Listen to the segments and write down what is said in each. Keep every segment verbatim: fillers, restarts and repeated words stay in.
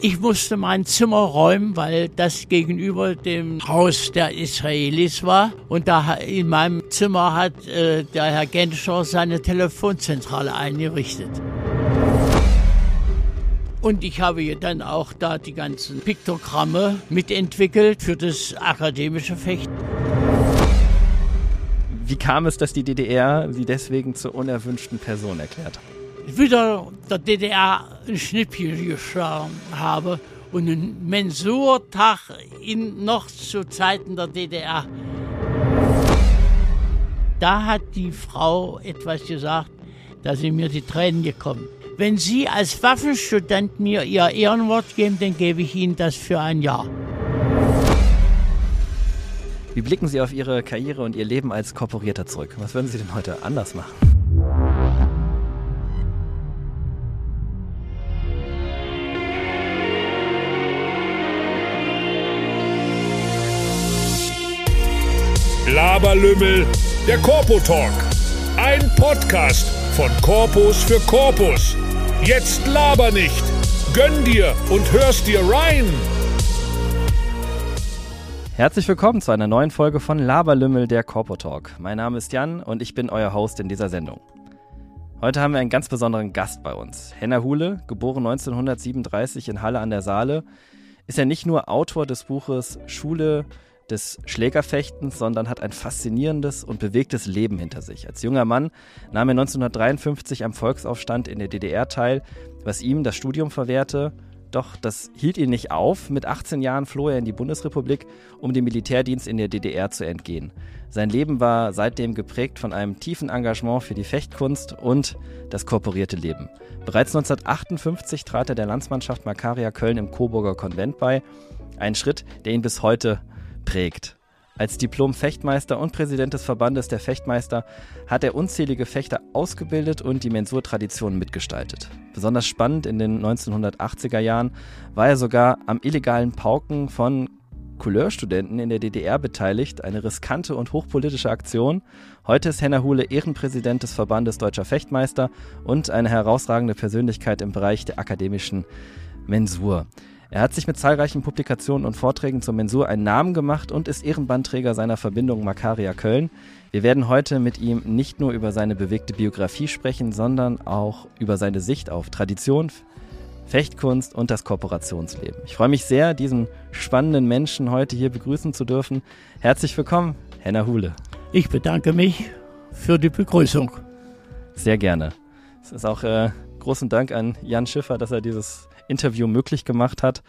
Ich musste mein Zimmer räumen, weil das gegenüber dem Haus der Israelis war. Und da in meinem Zimmer hat äh, der Herr Genscher seine Telefonzentrale eingerichtet. Und ich habe dann auch da die ganzen Piktogramme mitentwickelt für das akademische Fechten. Wie kam es, dass die D D R Sie deswegen zur unerwünschten Person erklärt hat? Wieder der D D R ein Schnippchen geschlagen habe und einen Mensurtag in, noch zu Zeiten der D D R. Da hat die Frau etwas gesagt, da sind mir die Tränen gekommen. Wenn Sie als Waffenstudent mir Ihr Ehrenwort geben, dann gebe ich Ihnen das für ein Jahr. Wie blicken Sie auf Ihre Karriere und Ihr Leben als Korporierter zurück? Was würden Sie denn heute anders machen? Laberlümmel, der Corpo Talk. Ein Podcast von Corpus für Corpus. Jetzt laber nicht. Gönn dir und hörst dir rein. Herzlich willkommen zu einer neuen Folge von Laberlümmel, der Corpo Talk. Mein Name ist Jan und ich bin euer Host in dieser Sendung. Heute haben wir einen ganz besonderen Gast bei uns. Henner Huhle, geboren neunzehnhundertsiebenunddreißig in Halle an der Saale, ist ja nicht nur Autor des Buches Schule des Schlägerfechtens, sondern hat ein faszinierendes und bewegtes Leben hinter sich. Als junger Mann nahm er neunzehnhundertdreiundfünfzig am Volksaufstand in der D D R teil, was ihm das Studium verwehrte. Doch das hielt ihn nicht auf. Mit achtzehn Jahren floh er in die Bundesrepublik, um dem Militärdienst in der D D R zu entgehen. Sein Leben war seitdem geprägt von einem tiefen Engagement für die Fechtkunst und das korporierte Leben. Bereits neunzehnhundertachtundfünfzig trat er der Landsmannschaft Makaria Köln im Coburger Konvent bei. Ein Schritt, der ihn bis heute prägt. Als Diplom-Fechtmeister und Präsident des Verbandes der Fechtmeister hat er unzählige Fechter ausgebildet und die Mensur-Tradition mitgestaltet. Besonders spannend in den neunzehnhundertachtziger Jahren war er sogar am illegalen Pauken von Couleurstudenten in der D D R beteiligt, eine riskante und hochpolitische Aktion. Heute ist Henner Huhle Ehrenpräsident des Verbandes Deutscher Fechtmeister und eine herausragende Persönlichkeit im Bereich der akademischen Mensur. Er hat sich mit zahlreichen Publikationen und Vorträgen zur Mensur einen Namen gemacht und ist Ehrenbandträger seiner Verbindung Makaria Köln. Wir werden heute mit ihm nicht nur über seine bewegte Biografie sprechen, sondern auch über seine Sicht auf Tradition, Fechtkunst und das Kooperationsleben. Ich freue mich sehr, diesen spannenden Menschen heute hier begrüßen zu dürfen. Herzlich willkommen, Henner Huhle. Ich bedanke mich für die Begrüßung. Sehr gerne. Es ist auch äh, großen Dank an Jan Schiffer, dass er dieses Interview möglich gemacht hat.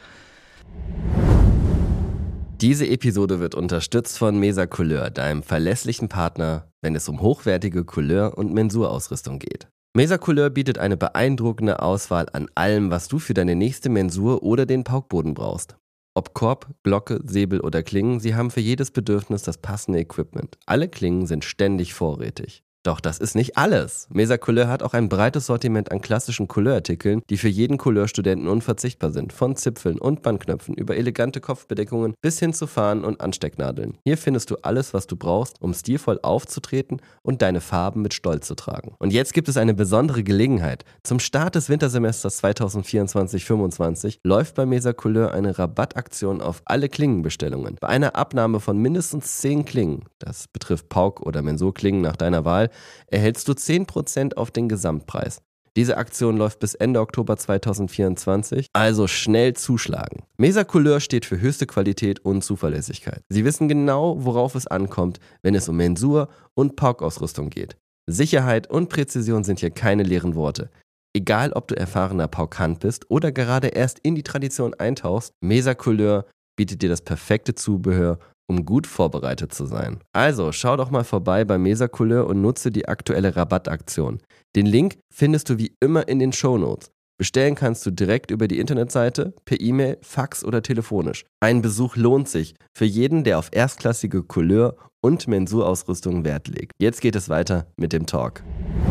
Diese Episode wird unterstützt von Mesa Couleur, deinem verlässlichen Partner, wenn es um hochwertige Couleur- und Mensurausrüstung geht. Mesa Couleur bietet eine beeindruckende Auswahl an allem, was du für deine nächste Mensur oder den Paukboden brauchst. Ob Korb, Glocke, Säbel oder Klingen, sie haben für jedes Bedürfnis das passende Equipment. Alle Klingen sind ständig vorrätig. Doch das ist nicht alles. Mesa Couleur hat auch ein breites Sortiment an klassischen Couleurartikeln, die für jeden Couleurstudenten unverzichtbar sind. Von Zipfeln und Bandknöpfen über elegante Kopfbedeckungen bis hin zu Fahnen und Anstecknadeln. Hier findest du alles, was du brauchst, um stilvoll aufzutreten und deine Farben mit Stolz zu tragen. Und jetzt gibt es eine besondere Gelegenheit. Zum Start des Wintersemesters zweitausendvierundzwanzig fünfundzwanzig läuft bei Mesa Couleur eine Rabattaktion auf alle Klingenbestellungen. Bei einer Abnahme von mindestens zehn Klingen, das betrifft Pauk- oder Mensurklingen nach deiner Wahl, erhältst du zehn Prozent auf den Gesamtpreis. Diese Aktion läuft bis Ende Oktober zweitausendvierundzwanzig, also schnell zuschlagen. Mesa Couleur steht für höchste Qualität und Zuverlässigkeit. Sie wissen genau, worauf es ankommt, wenn es um Mensur- und Paukausrüstung geht. Sicherheit und Präzision sind hier keine leeren Worte. Egal, ob du erfahrener Paukant bist oder gerade erst in die Tradition eintauchst, Mesa Couleur bietet dir das perfekte Zubehör, um gut vorbereitet zu sein. Also, schau doch mal vorbei bei Mesa Couleur und nutze die aktuelle Rabattaktion. Den Link findest du wie immer in den Shownotes. Bestellen kannst du direkt über die Internetseite, per E-Mail, Fax oder telefonisch. Ein Besuch lohnt sich für jeden, der auf erstklassige Couleur- und Mensurausrüstung Wert legt. Jetzt geht es weiter mit dem Talk.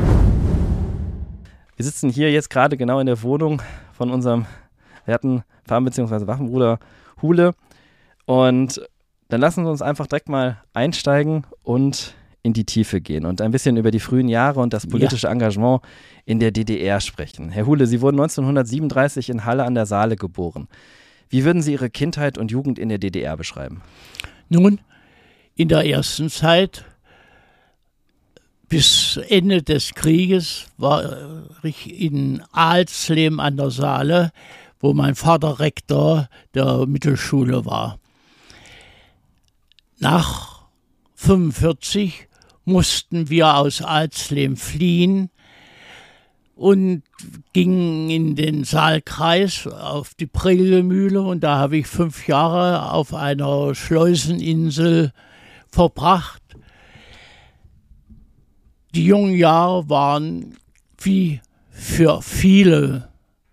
Wir sitzen hier jetzt gerade genau in der Wohnung von unserem werten Farben- bzw. Waffenbruder Huhle und dann lassen Sie uns einfach direkt mal einsteigen und in die Tiefe gehen und ein bisschen über die frühen Jahre und das politische ja. Engagement in der D D R sprechen. Herr Huhle, Sie wurden neunzehnhundertsiebenunddreißig in Halle an der Saale geboren. Wie würden Sie Ihre Kindheit und Jugend in der D D R beschreiben? Nun, in der ersten Zeit bis Ende des Krieges war ich in Alsleben an der Saale, wo mein Vater Rektor der Mittelschule war. Nach fünfundvierzig mussten wir aus Alsleben fliehen und gingen in den Saalkreis auf die Prilgemühle, und da habe ich fünf Jahre auf einer Schleuseninsel verbracht. Die jungen Jahre waren wie für viele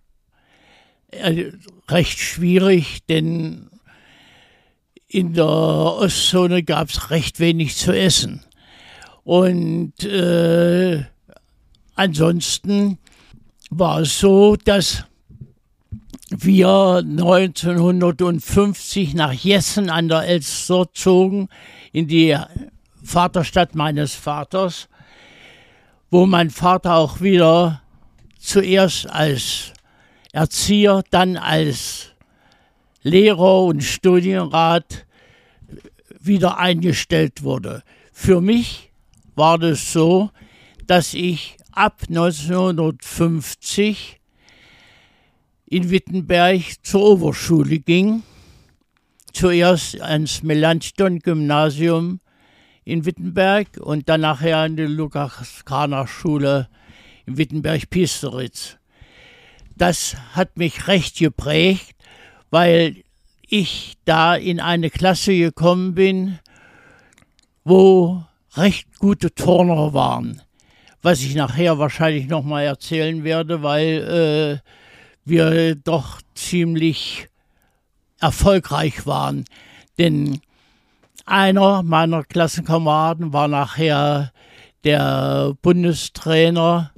recht schwierig, denn in der Ostzone gab es recht wenig zu essen. Und äh, ansonsten war es so, dass wir neunzehnhundertfünfzig nach Jessen an der Elster zogen, in die Vaterstadt meines Vaters, wo mein Vater auch wieder zuerst als Erzieher, dann als Lehrer und Studienrat wieder eingestellt wurde. Für mich war das so, dass ich ab neunzehnhundertfünfzig in Wittenberg zur Oberschule ging, zuerst ans Melanchthon-Gymnasium in Wittenberg und dann nachher in die Lukas-Kranach-Schule in Wittenberg-Piesteritz. Das hat mich recht geprägt, weil ich da in eine Klasse gekommen bin, wo recht gute Turner waren. Was ich nachher wahrscheinlich nochmal erzählen werde, weil äh, wir doch ziemlich erfolgreich waren. Denn einer meiner Klassenkameraden war nachher der Bundestrainer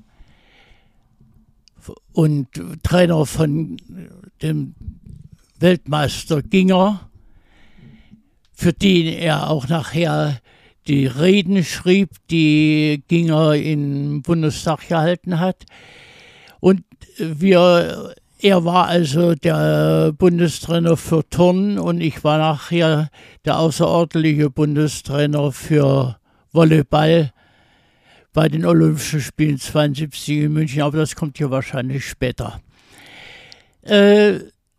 und Trainer von dem Weltmeister Ginger, für den er auch nachher die Reden schrieb, die Ginger im Bundestag gehalten hat. Und wir, er war also der Bundestrainer für Turnen und ich war nachher der außerordentliche Bundestrainer für Volleyball bei den Olympischen Spielen zweiundsiebzig in München, aber das kommt hier wahrscheinlich später. Äh,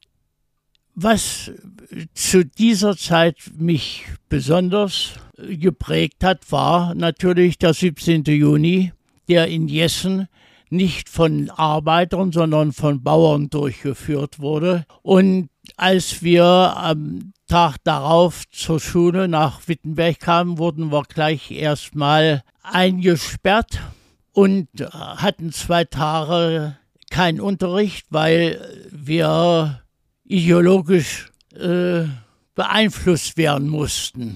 was zu dieser Zeit mich besonders geprägt hat, war natürlich der siebzehnten Juni, der in Jessen nicht von Arbeitern, sondern von Bauern durchgeführt wurde. Und als wir am Tag darauf zur Schule nach Wittenberg kamen, wurden wir gleich erstmal eingesperrt und hatten zwei Tage keinen Unterricht, weil wir ideologisch äh, beeinflusst werden mussten.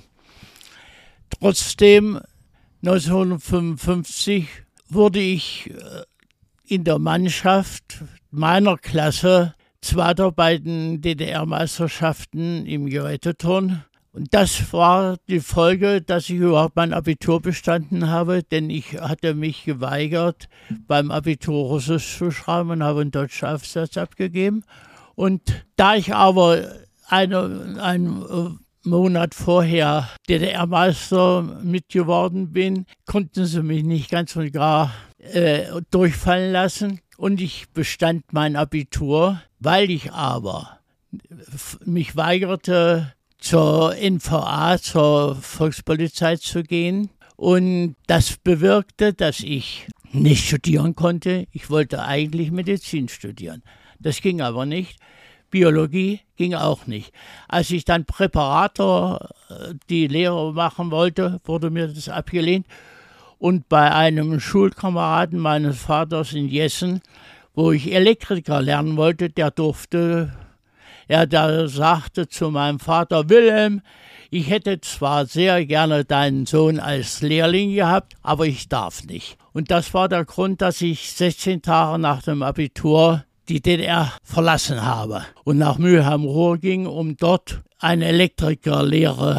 Trotzdem, neunzehnhundertfünfundfünfzig wurde ich äh, in der Mannschaft meiner Klasse Zweiter bei den D D R-Meisterschaften im Geräteturnen. Und das war die Folge, dass ich überhaupt mein Abitur bestanden habe, denn ich hatte mich geweigert, beim Abitur Russisch zu schreiben und habe einen deutschen Aufsatz abgegeben. Und da ich aber eine, einen Monat vorher D D R-Meister mitgeworden bin, konnten sie mich nicht ganz und gar äh, durchfallen lassen. Und ich bestand mein Abitur, weil ich aber mich weigerte, zur N V A, zur Volkspolizei zu gehen. Und das bewirkte, dass ich nicht studieren konnte. Ich wollte eigentlich Medizin studieren. Das ging aber nicht. Biologie ging auch nicht. Als ich dann Präparator die Lehre machen wollte, wurde mir das abgelehnt. Und bei einem Schulkameraden meines Vaters in Jessen, wo ich Elektriker lernen wollte, der durfte, er da sagte zu meinem Vater: Wilhelm, ich hätte zwar sehr gerne deinen Sohn als Lehrling gehabt, aber ich darf nicht. Und das war der Grund, dass ich sechzehn Tage nach dem Abitur die D D R verlassen habe und nach Mülheim-Ruhr ging, um dort eine Elektrikerlehre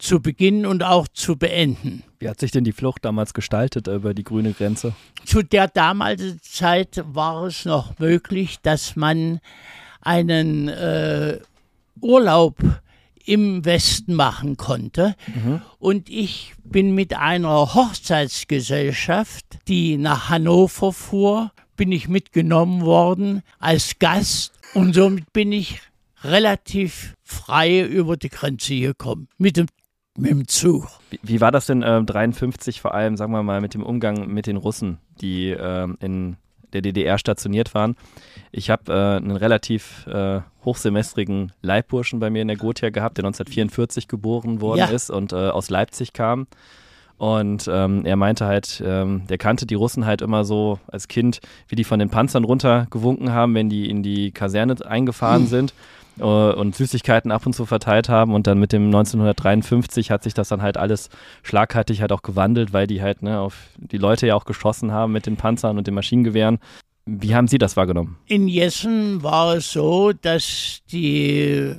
zu beginnen und auch zu beenden. Wie hat sich denn die Flucht damals gestaltet über die grüne Grenze? Zu der damaligen Zeit war es noch möglich, dass man einen äh, Urlaub im Westen machen konnte. Mhm. Und ich bin mit einer Hochzeitsgesellschaft, die nach Hannover fuhr, bin ich mitgenommen worden als Gast. Und somit bin ich relativ frei über die Grenze gekommen, mit dem, mit dem Zug. Wie, wie war das denn äh, dreiundfünfzig vor allem, sagen wir mal, mit dem Umgang mit den Russen, die äh, in der D D R stationiert waren? Ich habe äh, einen relativ äh, hochsemestrigen Leibburschen bei mir in der Gothia gehabt, der neunzehnhundertvierundvierzig geboren worden ja. ist und äh, aus Leipzig kam. Und ähm, er meinte halt, ähm, der kannte die Russen halt immer so als Kind, wie die von den Panzern runtergewunken haben, wenn die in die Kaserne eingefahren mhm. sind äh, und Süßigkeiten ab und zu verteilt haben. Und dann mit dem neunzehnhundertdreiundfünfzig hat sich das dann halt alles schlagartig halt auch gewandelt, weil die halt ne, auf die Leute ja auch geschossen haben mit den Panzern und den Maschinengewehren. Wie haben Sie das wahrgenommen? In Jessen war es so, dass die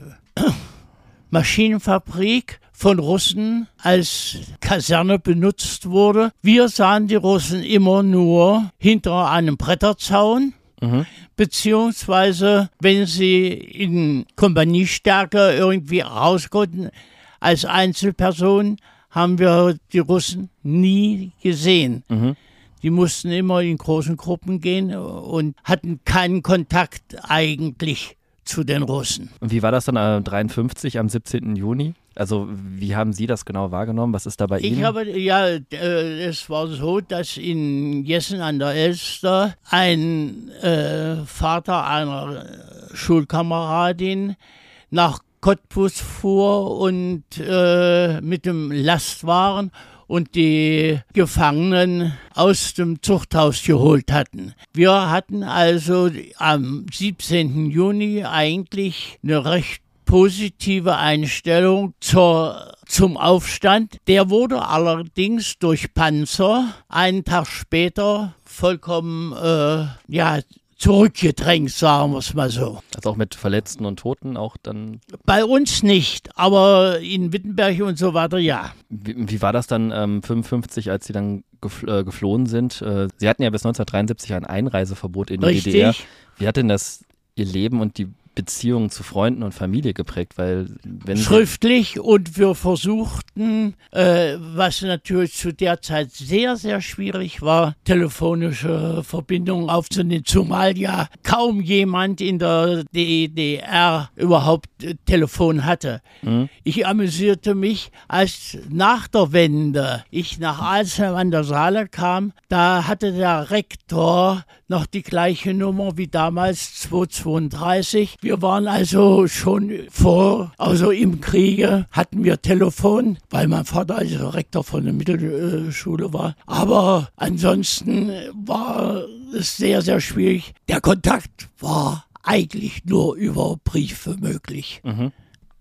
Maschinenfabrik von Russen als Kaserne benutzt wurde. Wir sahen die Russen immer nur hinter einem Bretterzaun, mhm. beziehungsweise wenn sie in Kompaniestärke irgendwie raus konnten, als Einzelperson haben wir die Russen nie gesehen. Mhm. Die mussten immer in großen Gruppen gehen und hatten keinen Kontakt eigentlich zu den Russen. Und wie war das dann äh, dreiundfünfzig am siebzehnten Juni? Also wie haben Sie das genau wahrgenommen? Was ist da bei Ihnen? Ich habe, ja, äh, es war so, dass in Jessen an der Elster ein äh, Vater einer Schulkameradin nach Cottbus fuhr und äh, mit dem Lastwagen und die Gefangenen aus dem Zuchthaus geholt hatten. Wir hatten also am siebzehnten Juni eigentlich eine recht positive Einstellung zur, zum Aufstand. Der wurde allerdings durch Panzer einen Tag später vollkommen äh, ja, zurückgedrängt, sagen wir es mal so. Also auch mit Verletzten und Toten auch dann? Bei uns nicht, aber in Wittenberg und so weiter, ja. Wie, wie war das dann ähm, fünfundfünfzig, als Sie dann gefl- äh, geflohen sind? Äh, Sie hatten ja bis neunzehnhundertdreiundsiebzig ein Einreiseverbot in die Richtig. D D R. Wie hat denn das Ihr Leben und die Beziehungen zu Freunden und Familie geprägt? Weil wenn Schriftlich, und wir versuchten, äh, was natürlich zu der Zeit sehr, sehr schwierig war, telefonische Verbindungen aufzunehmen, zumal ja kaum jemand in der D D R überhaupt äh, Telefon hatte. Mhm. Ich amüsierte mich, als nach der Wende ich nach Alsheim an der Saale kam, da hatte der Rektor noch die gleiche Nummer wie damals, zweihundertzweiunddreißig. Wir waren also schon vor, also im Kriege hatten wir Telefon, weil mein Vater also Rektor von der Mittelschule war. Aber ansonsten war es sehr, sehr schwierig. Der Kontakt war eigentlich nur über Briefe möglich. Mhm.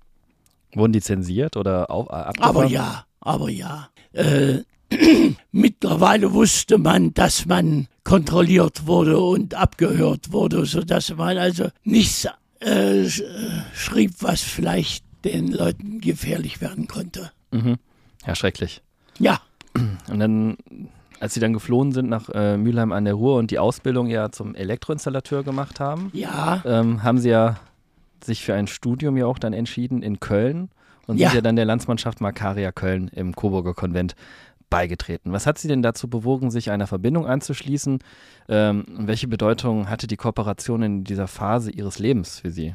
Wurden die zensiert oder auf, äh, abgefahren? Aber ja, aber ja. Äh, mittlerweile wusste man, dass man kontrolliert wurde und abgehört wurde, sodass man also nichts äh, schrieb, was vielleicht den Leuten gefährlich werden konnte. Mhm. Ja, schrecklich. Ja. Und dann, als Sie dann geflohen sind nach äh, Mülheim an der Ruhr und die Ausbildung ja zum Elektroinstallateur gemacht haben, ja. ähm, haben Sie ja sich für ein Studium ja auch dann entschieden in Köln und ja. sind ja dann der Landsmannschaft Makaria Köln im Coburger Konvent beigetreten. Was hat Sie denn dazu bewogen, sich einer Verbindung anzuschließen? Ähm, welche Bedeutung hatte die Kooperation in dieser Phase Ihres Lebens für Sie?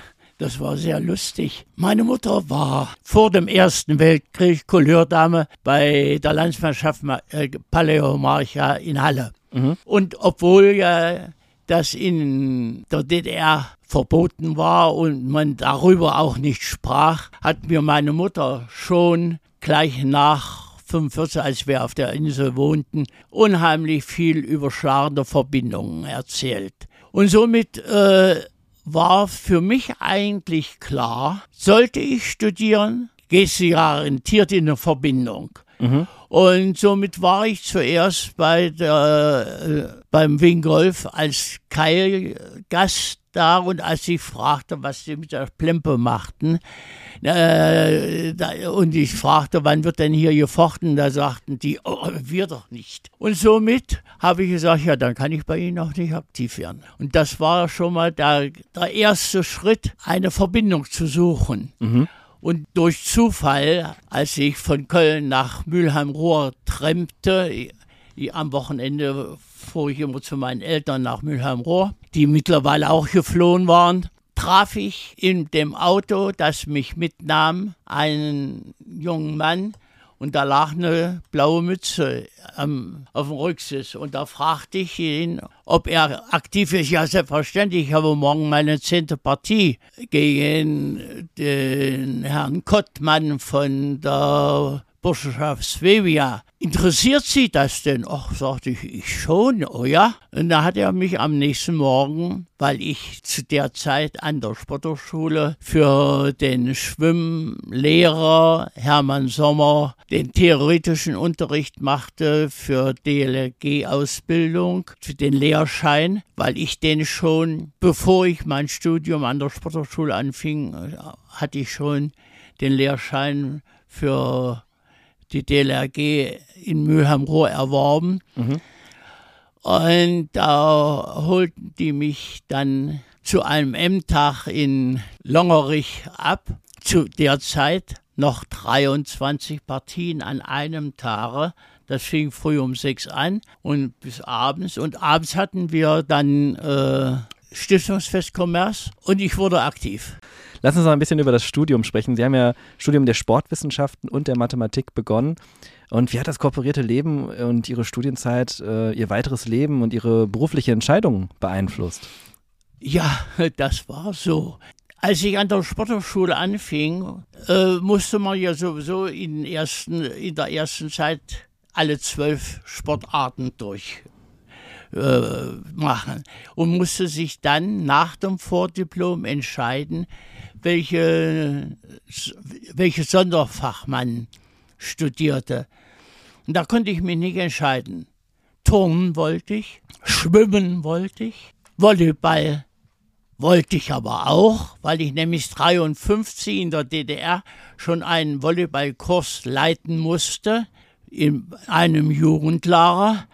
Das war sehr lustig. Meine Mutter war vor dem Ersten Weltkrieg Couleurdame bei der Landsmannschaft äh, Paläomarcha in Halle. Mhm. Und obwohl ja das in der D D R verboten war und man darüber auch nicht sprach, hat mir meine Mutter schon gleich nach fünfundvierzig, als wir auf der Insel wohnten, unheimlich viel über schlagende Verbindungen erzählt. Und somit äh, war für mich eigentlich klar, sollte ich studieren, gehst du garantiert in eine Verbindung. Mhm. Und somit war ich zuerst bei der, äh, beim Wingolf als Keilgast da und als ich fragte, was sie mit der Plempe machten, äh, da, und ich fragte, wann wird denn hier gefochten, da sagten die, oh, wir doch nicht. Und somit habe ich gesagt, ja, dann kann ich bei Ihnen auch nicht aktiv werden. Und das war schon mal der, der erste Schritt, eine Verbindung zu suchen. Mhm. Und durch Zufall, als ich von Köln nach Mülheim-Ruhr trempte, ich, am Wochenende fuhr ich immer zu meinen Eltern nach Mülheim-Ruhr, die mittlerweile auch geflohen waren, traf ich in dem Auto, das mich mitnahm, einen jungen Mann und da lag eine blaue Mütze am, auf dem Rücksitz. Und da fragte ich ihn, ob er aktiv ist. Ja, selbstverständlich, ich habe morgen meine zehnte Partie gegen den Herrn Kottmann von der Burschenschaft Svevia. Interessiert Sie das denn? Ach, sagte ich, ich schon, oh ja. Und da hat er mich am nächsten Morgen, weil ich zu der Zeit an der Sporthochschule für den Schwimmlehrer Hermann Sommer den theoretischen Unterricht machte für D L G-Ausbildung, für den Lehrschein, weil ich den schon, bevor ich mein Studium an der Sporthochschule anfing, hatte ich schon den Lehrschein für die D L R G in Mülheim-Ruhr erworben. Mhm. Und da holten die mich dann zu einem M-Tag in Longerich ab. Zu der Zeit noch dreiundzwanzig Partien an einem Tage. Das fing früh um sechs an und bis abends. Und abends hatten wir dann äh, Stiftungsfest Kommerz und ich wurde aktiv. Lass uns noch ein bisschen über das Studium sprechen. Sie haben ja Studium der Sportwissenschaften und der Mathematik begonnen. Und wie hat das korporierte Leben und Ihre Studienzeit äh, Ihr weiteres Leben und Ihre berufliche Entscheidung beeinflusst? Ja, das war so. Als ich an der Sporthochschule anfing, äh, musste man ja sowieso in, ersten, in der ersten Zeit alle zwölf Sportarten durch. Äh, machen und musste sich dann nach dem Vordiplom entscheiden, welche, welches Sonderfach man studierte. Und da konnte ich mich nicht entscheiden. Turnen wollte ich, Schwimmen wollte ich, Volleyball wollte ich aber auch, weil ich nämlich dreiundfünfzig in der D D R schon einen Volleyballkurs leiten musste, in einem Jugendlager.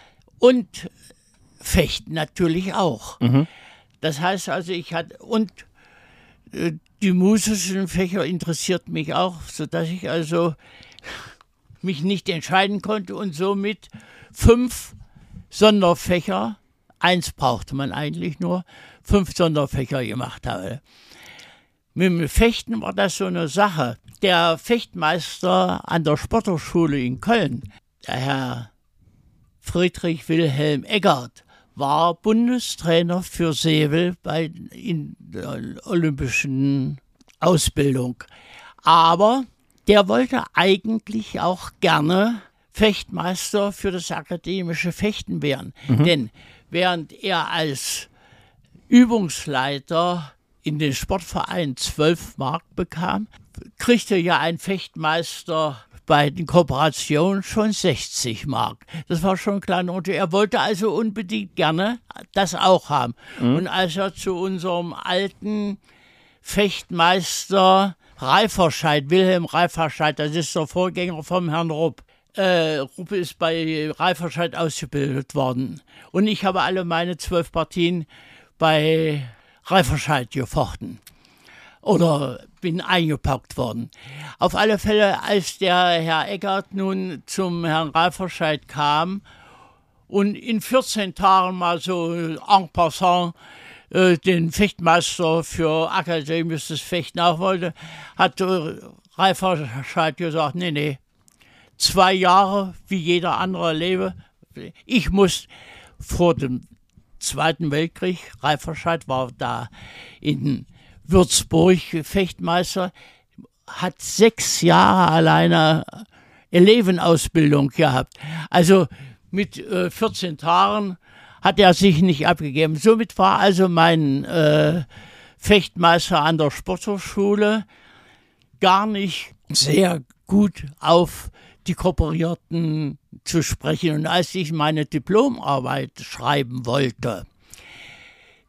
Und Fechten natürlich auch. Mhm. Das heißt also, ich hatte, und äh, die musischen Fächer interessierten mich auch, sodass ich also mich nicht entscheiden konnte und somit fünf Sonderfächer, eins brauchte man eigentlich nur, fünf Sonderfächer gemacht habe. Mit dem Fechten war das so eine Sache. Der Fechtmeister an der Sporthochschule in Köln, der Herr Friedrich Wilhelm Eggert, war Bundestrainer für Sevel bei in der olympischen Ausbildung. Aber der wollte eigentlich auch gerne Fechtmeister für das akademische Fechten werden. Mhm. Denn während er als Übungsleiter in den Sportverein zwölf Mark bekam, kriegte ja ein Fechtmeister bei den Kooperationen schon sechzig Mark. Das war schon ein kleiner Unterschied. Er wollte also unbedingt gerne das auch haben. Mhm. Und als er zu unserem alten Fechtmeister Reiferscheid, Wilhelm Reiferscheid, das ist der Vorgänger vom Herrn Rupp, äh, Rupp ist bei Reiferscheid ausgebildet worden. Und ich habe alle meine zwölf Partien bei Reiferscheid gefochten. Oder bin eingepackt worden. Auf alle Fälle, als der Herr Eggert nun zum Herrn Reiferscheid kam und in vierzehn Tagen mal so en passant äh, den Fechtmeister für akademisches Fechten auch wollte, hat äh, Reiferscheid gesagt, nee, nee, zwei Jahre wie jeder andere lebe. Ich muss vor dem Zweiten Weltkrieg, Reiferscheid war da in Würzburg Fechtmeister, hat sechs Jahre alleine Elevenausbildung gehabt. Also mit äh, vierzehn Tagen hat er sich nicht abgegeben. Somit war also mein äh, Fechtmeister an der Sporthochschule gar nicht sehr gut auf die Kooperierten zu sprechen. Und als ich meine Diplomarbeit schreiben wollte,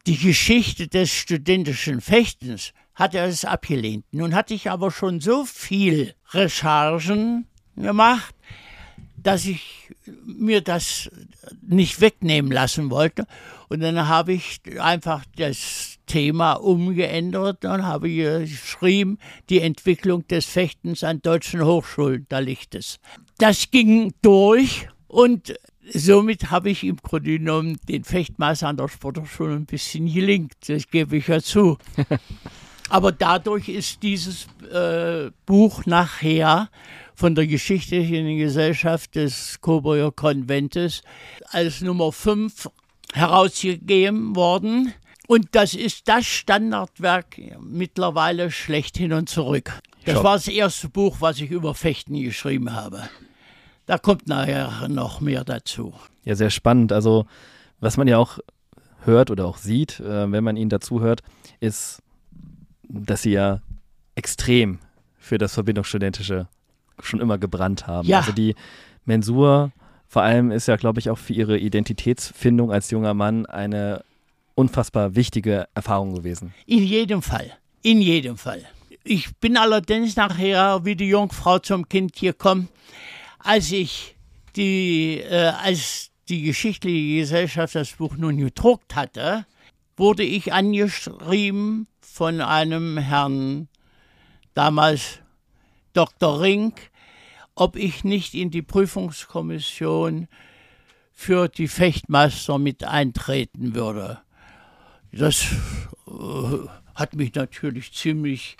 die Geschichte des studentischen Fechtens hat er es abgelehnt. Nun hatte ich aber schon so viel Recherchen gemacht, dass ich mir das nicht wegnehmen lassen wollte. Und dann habe ich einfach das Thema umgeändert und habe geschrieben, die Entwicklung des Fechtens an deutschen Hochschulen, da liegt es. Das ging durch und somit habe ich im Grunde genommen den Fechtmeister an der Sporthochschule ein bisschen gelingt, das gebe ich ja zu. Aber dadurch ist dieses äh, Buch nachher von der Geschichtlichen Gesellschaft des Coburger Konventes als Nummer fünf herausgegeben worden. Und das ist das Standardwerk mittlerweile schlechthin und zurück. Das Schau. war das erste Buch, was ich über Fechten geschrieben habe. Da kommt nachher noch mehr dazu. Ja, sehr spannend. Also was man ja auch hört oder auch sieht, äh, wenn man Ihnen dazu hört, ist, dass Sie ja extrem für das Verbindungsstudentische schon immer gebrannt haben. Ja. Also die Mensur vor allem ist ja, glaube ich, auch für Ihre Identitätsfindung als junger Mann eine unfassbar wichtige Erfahrung gewesen. In jedem Fall, in jedem Fall. Ich bin allerdings nachher wie die Jungfrau zum Kind gekommen, als ich die, äh, als die Geschichtliche Gesellschaft das Buch nun gedruckt hatte, wurde ich angeschrieben von einem Herrn, damals Doktor Rink, ob ich nicht in die Prüfungskommission für die Fechtmeister mit eintreten würde. Das äh, hat mich natürlich ziemlich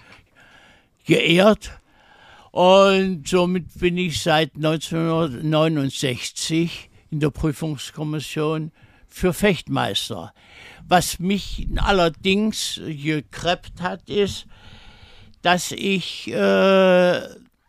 geehrt und somit bin ich seit neunzehnhundertneunundsechzig in der Prüfungskommission für Fechtmeister. Was mich allerdings gekreppt hat, ist, dass ich äh,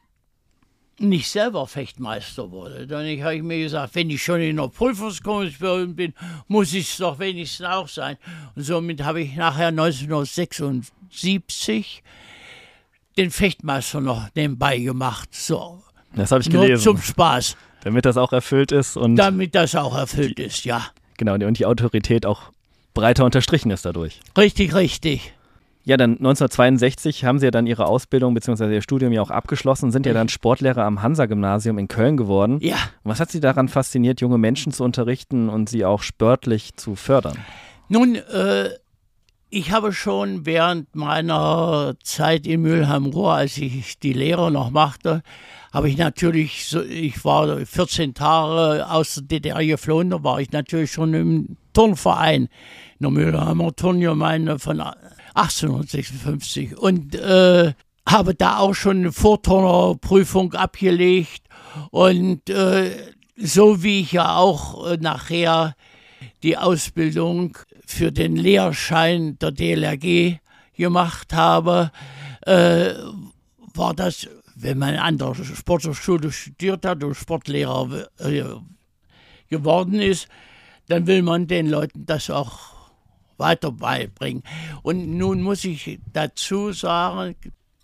nicht selber Fechtmeister wurde. Dann habe ich mir gesagt, wenn ich schon in der Prüfungskommission bin, muss ich es doch wenigstens auch sein. Und somit habe ich nachher neunzehnhundertsechsundsiebzig den Fechtmeister noch nebenbei gemacht. So. Das habe ich Nur gelesen. zum Spaß. Damit das auch erfüllt ist und Damit das auch erfüllt ist, ja. genau, und die Autorität auch breiter unterstrichen ist dadurch. Richtig, richtig. Ja, dann neunzehnhundertzweiundsechzig haben Sie ja dann Ihre Ausbildung bzw. Ihr Studium ja auch abgeschlossen, sind ja dann Sportlehrer am Hansa-Gymnasium in Köln geworden. Ja. Und was hat Sie daran fasziniert, junge Menschen zu unterrichten und sie auch sportlich zu fördern? Nun, äh, ich habe schon während meiner Zeit in Mülheim-Ruhr, als ich die Lehre noch machte, habe ich natürlich, so, ich war vierzehn Tage aus der D D R geflohen, da war ich natürlich schon im Turnverein, in der Mülheimer Turngemeinde von achtzehnhundertsechsundfünfzig und äh, habe da auch schon eine Vorturnerprüfung abgelegt und äh, so wie ich ja auch äh, nachher die Ausbildung für den Lehrschein der D L R G gemacht habe, äh, war das, wenn man an der Sporthochschule studiert hat und Sportlehrer äh, geworden ist, dann will man den Leuten das auch weiter beibringen. Und nun muss ich dazu sagen,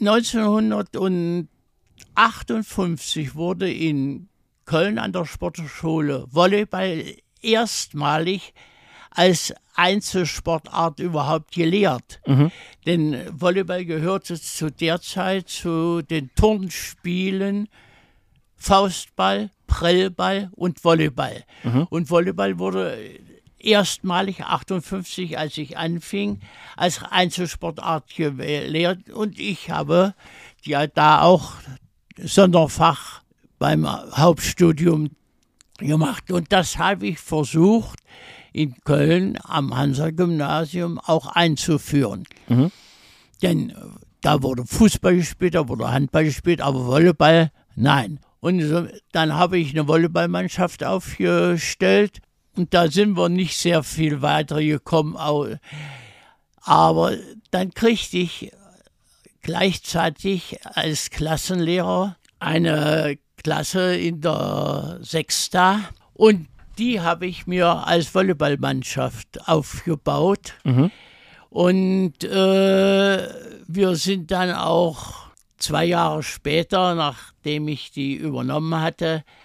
neunzehnhundertachtundfünfzig wurde in Köln an der Sporthochschule Volleyball erstmalig als Einzelsportart überhaupt gelehrt. Mhm. Denn Volleyball gehörte zu der Zeit zu den Turnspielen Faustball, Prellball und Volleyball. Mhm. Und Volleyball wurde erstmalig achtundfünfzig, als ich anfing, als Einzelsportart gelehrt. Und ich habe ja da auch Sonderfach beim Hauptstudium gemacht. Und das habe ich versucht, in Köln am Hansa-Gymnasium auch einzuführen. Mhm. Denn da wurde Fußball gespielt, da wurde Handball gespielt, aber Volleyball, nein. Und so, dann habe ich eine Volleyballmannschaft aufgestellt und da sind wir nicht sehr viel weiter gekommen. Aber dann kriegte ich gleichzeitig als Klassenlehrer eine Klasse in der Sechsta und die habe ich mir als Volleyballmannschaft aufgebaut. Mhm. Und äh, wir sind dann auch zwei Jahre später, nachdem ich die übernommen hatte,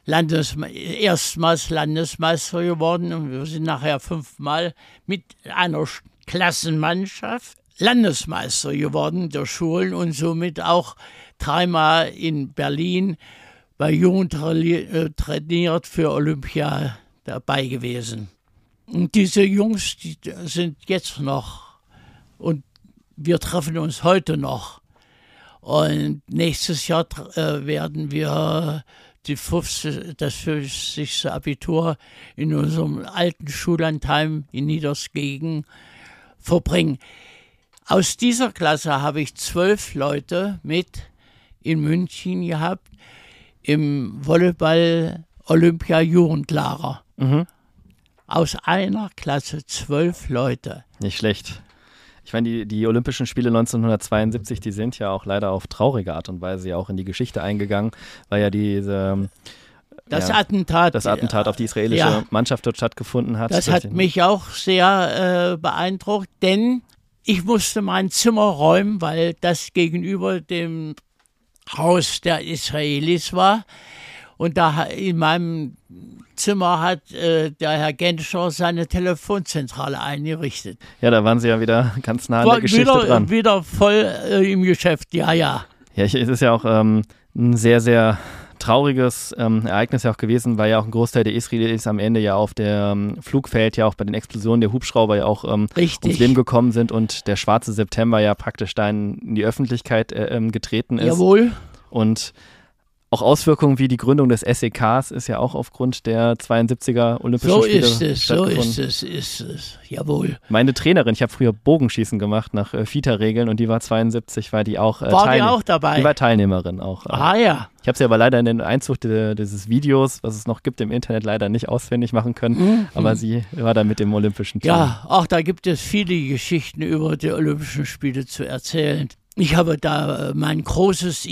Landes, erstmals Landesmeister geworden und wir sind nachher fünfmal mit einer Klassenmannschaft Landesmeister geworden der Schulen und somit auch dreimal in Berlin bei Jugend trainiert für Olympia dabei gewesen. Und diese Jungs, die sind jetzt noch und wir treffen uns heute noch. Und nächstes Jahr äh, werden wir die fünfzig, das fünfzigste Abitur in unserem alten Schullandheim in Niedersgegen verbringen. Aus dieser Klasse habe ich zwölf Leute mit in München gehabt, im Volleyball-Olympia-Jugendlager. Mhm. Aus einer Klasse zwölf Leute. Nicht schlecht. Ich meine, die, die Olympischen Spiele neunzehnhundertzweiundsiebzig, die sind ja auch leider auf traurige Art und Weise ja auch in die Geschichte eingegangen, weil ja diese das, ja, Attentat, das Attentat auf die israelische ja, Mannschaft dort stattgefunden hat. Das hat mich auch sehr äh, beeindruckt, denn ich musste mein Zimmer räumen, weil das gegenüber dem Haus der Israelis war. Und da in meinem Zimmer hat äh, der Herr Genscher seine Telefonzentrale eingerichtet. Ja, da waren Sie ja wieder ganz nah an der Geschichte wieder, dran. Wieder voll äh, im Geschäft, ja, ja. Ja, ich, es ist ja auch ähm, ein sehr, sehr trauriges ähm, Ereignis ja auch gewesen, weil ja auch ein Großteil der Israelis am Ende ja auf dem ähm, Flugfeld ja auch bei den Explosionen der Hubschrauber ja auch ähm, ums Leben gekommen sind und der schwarze September ja praktisch da in, in die Öffentlichkeit äh, ähm, getreten ist. Jawohl. Und auch Auswirkungen wie die Gründung des S E Ks ist ja auch aufgrund der zweiundsiebziger Olympischen so Spiele ist es, stattgefunden. So ist es, ist es, jawohl. Meine Trainerin, ich habe früher Bogenschießen gemacht nach äh, Fita-Regeln und die war zweiundsiebzig, weil die auch äh, War die auch dabei? Die war Teilnehmerin auch. Äh. Ah ja. Ich habe sie aber leider in den Einzug de, dieses Videos, was es noch gibt im Internet, leider nicht auswendig machen können, mhm. aber sie war da mit dem Olympischen Team. Ja, auch da gibt es viele Geschichten über die Olympischen Spiele zu erzählen. Ich habe da mein großes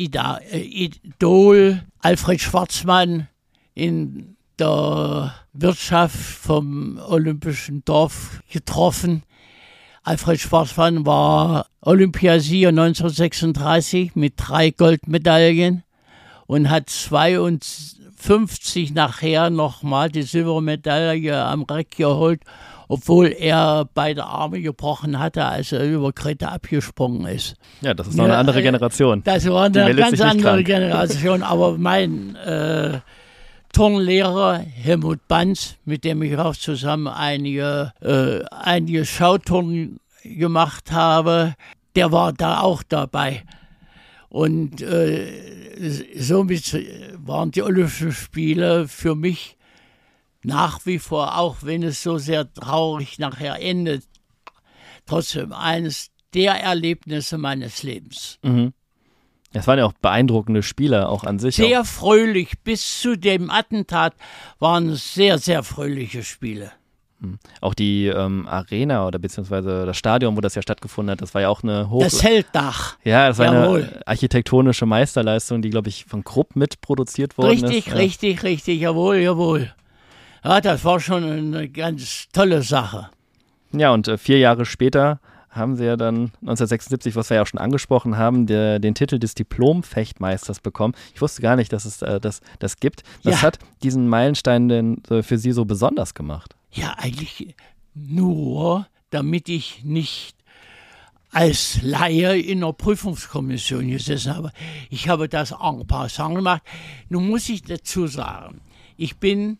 Idol Alfred Schwarzmann in der Wirtschaft vom Olympischen Dorf getroffen. Alfred Schwarzmann war Olympiasieger neunzehnhundertsechsunddreißig mit drei Goldmedaillen und hat zweiundfünfzig nachher nochmal die Silbermedaille am Reck geholt, obwohl er beide Arme gebrochen hatte, als er über Kreta abgesprungen ist. Ja, das ist noch eine andere Generation. Das war eine ganz andere Generation, aber mein äh, Turnlehrer Helmut Banz, mit dem ich auch zusammen einige, äh, einige Schauturnen gemacht habe, der war da auch dabei. Und äh, somit waren die Olympischen Spiele für mich nach wie vor, auch wenn es so sehr traurig nachher endet, trotzdem eines der Erlebnisse meines Lebens. Mhm. Es waren ja auch beeindruckende Spiele auch an sich. Sehr auch. fröhlich, bis zu dem Attentat waren es sehr, sehr fröhliche Spiele. Mhm. Auch die ähm, Arena oder beziehungsweise das Stadion, wo das ja stattgefunden hat, das war ja auch eine Hoch... Das Zeltdach. Ja, das war Jawohl. Eine architektonische Meisterleistung, die, glaube ich, von Krupp mitproduziert worden richtig, ist. Richtig, richtig, ja. richtig, jawohl, jawohl. Ja, das war schon eine ganz tolle Sache. Ja, und äh, vier Jahre später haben sie ja dann neunzehnhundertsechsundsiebzig, was wir ja auch schon angesprochen haben, der, den Titel des Diplom-Fechtmeisters bekommen. Ich wusste gar nicht, dass es äh, das, das gibt. Was ja. hat diesen Meilenstein denn äh, für Sie so besonders gemacht? Ja, eigentlich nur, damit ich nicht als Laie in der Prüfungskommission gesessen habe. Ich habe das en passant gemacht. Nun muss ich dazu sagen, ich bin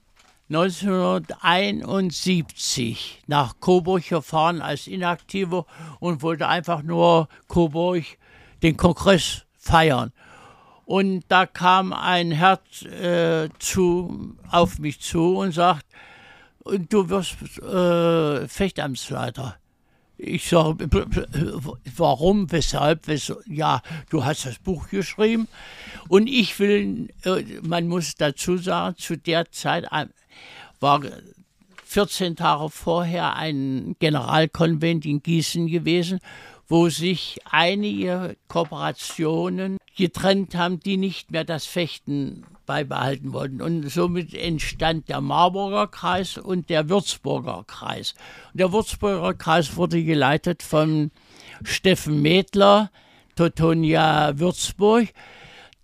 neunzehnhunderteinundsiebzig nach Coburg gefahren als Inaktiver und wollte einfach nur Coburg den Kongress feiern. Und da kam ein Herr äh, zu, auf mich zu und sagt, du wirst äh, Fechtamtsleiter. Ich sage, warum, weshalb, weshalb? Ja, du hast das Buch geschrieben und ich will, man muss dazu sagen, zu der Zeit war vierzehn Tage vorher ein Generalkonvent in Gießen gewesen, wo sich einige Kooperationen getrennt haben, die nicht mehr das Fechten beibehalten wollten. Und somit entstand der Marburger Kreis und der Würzburger Kreis. Und der Würzburger Kreis wurde geleitet von Steffen Mädler, Teutonia Würzburg.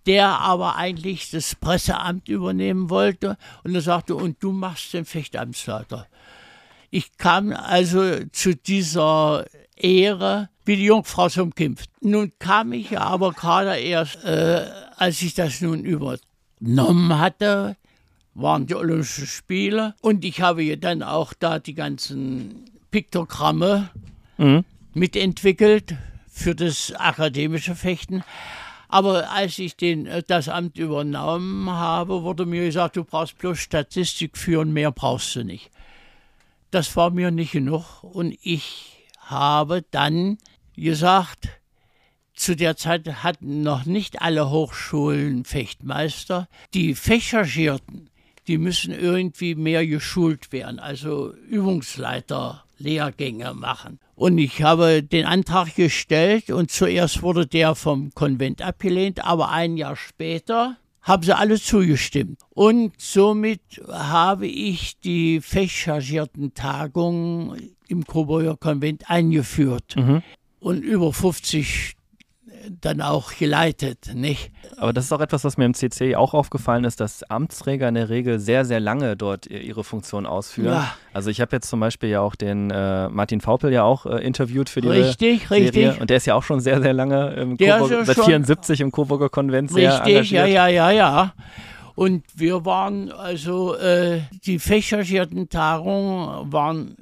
der aber eigentlich das Presseamt übernehmen wollte. Und er sagte, und du machst den Fechtamtsleiter. Ich kam also zu dieser Ehre wie die Jungfrau zum Kind. Nun kam ich aber gerade erst, äh, als ich das nun übernommen hatte, waren die Olympischen Spiele. Und ich habe ja dann auch da die ganzen Piktogramme mhm. mitentwickelt für das akademische Fechten. Aber als ich den, das Amt übernommen habe, wurde mir gesagt, du brauchst bloß Statistik führen, mehr brauchst du nicht. Das war mir nicht genug und ich habe dann gesagt, zu der Zeit hatten noch nicht alle Hochschulen Fechtmeister. Die Fechtchargierten, die müssen irgendwie mehr geschult werden, also Übungsleiter, Lehrgänge machen. Und ich habe den Antrag gestellt und zuerst wurde der vom Konvent abgelehnt, aber ein Jahr später haben sie alle zugestimmt. Und somit habe ich die fechtchargierten Tagungen im Coburger Konvent eingeführt mhm. und über fünfzig dann auch geleitet, nicht? Aber das ist auch etwas, was mir im C C auch aufgefallen ist, dass Amtsträger in der Regel sehr, sehr lange dort ihre Funktion ausführen. Ja. Also ich habe jetzt zum Beispiel ja auch den äh, Martin Vaupel ja auch äh, interviewt für die Richtig, Serie. richtig. Und der ist ja auch schon sehr, sehr lange im Coburger, seit vierundsiebzig im Coburger Konvent sehr richtig, engagiert. ja, ja, ja, ja. Und wir waren also, äh, die fechtchargierten Tagungen waren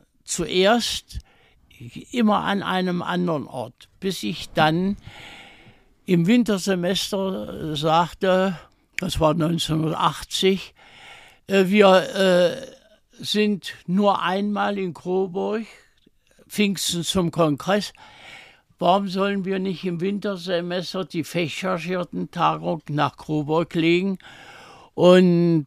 zuerst immer an einem anderen Ort, bis ich dann im Wintersemester sagte, das war neunzehnhundertachtzig, äh, wir äh, sind nur einmal in Coburg, Pfingsten zum Kongress. Warum sollen wir nicht im Wintersemester die fechtchargierten Tagung nach Coburg legen? Und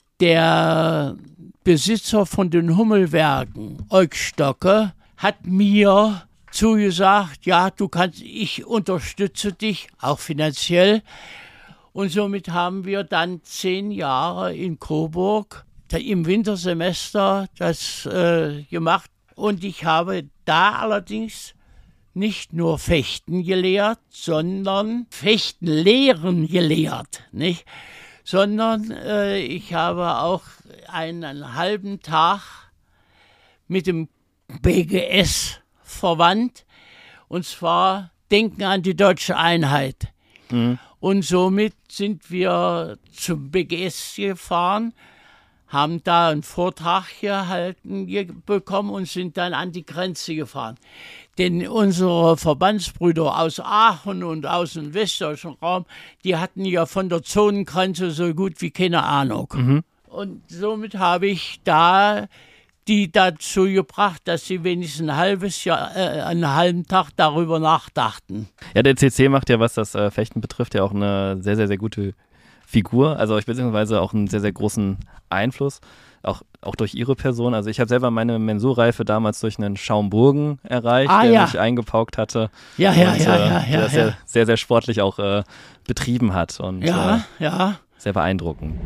der Besitzer von den Hummelwerken, Eugstocke, hat mir zugesagt, ja, du kannst, ich unterstütze dich, auch finanziell. Und somit haben wir dann zehn Jahre in Coburg im Wintersemester das äh, gemacht. Und ich habe da allerdings nicht nur Fechten gelehrt, sondern Fechtenlehren gelehrt, nicht? Sondern äh, ich habe auch einen halben Tag mit dem B G S verwandt, und zwar Denken an die deutsche Einheit. Mhm. Und somit sind wir zum B G S gefahren, haben da einen Vortrag gehalten bekommen und sind dann an die Grenze gefahren. Denn unsere Verbandsbrüder aus Aachen und aus dem westdeutschen Raum, die hatten ja von der Zonengrenze so gut wie keine Ahnung. Mhm. Und somit habe ich da die dazu gebracht, dass sie wenigstens ein halbes Jahr, äh, einen halben Tag darüber nachdachten. Ja, der C C macht ja, was das äh, Fechten betrifft, ja auch eine sehr, sehr, sehr gute Figur, also beziehungsweise auch einen sehr, sehr großen Einfluss, auch, auch durch ihre Person. Also ich habe selber meine Mensurreife damals durch einen Schaumburgen erreicht, ah, der ja. mich eingepaukt hatte. Ja, ja, und, ja, äh, ja, ja. Der ja. Sehr, sehr, sehr sportlich auch äh, betrieben hat und ja, äh, ja. sehr beeindruckend.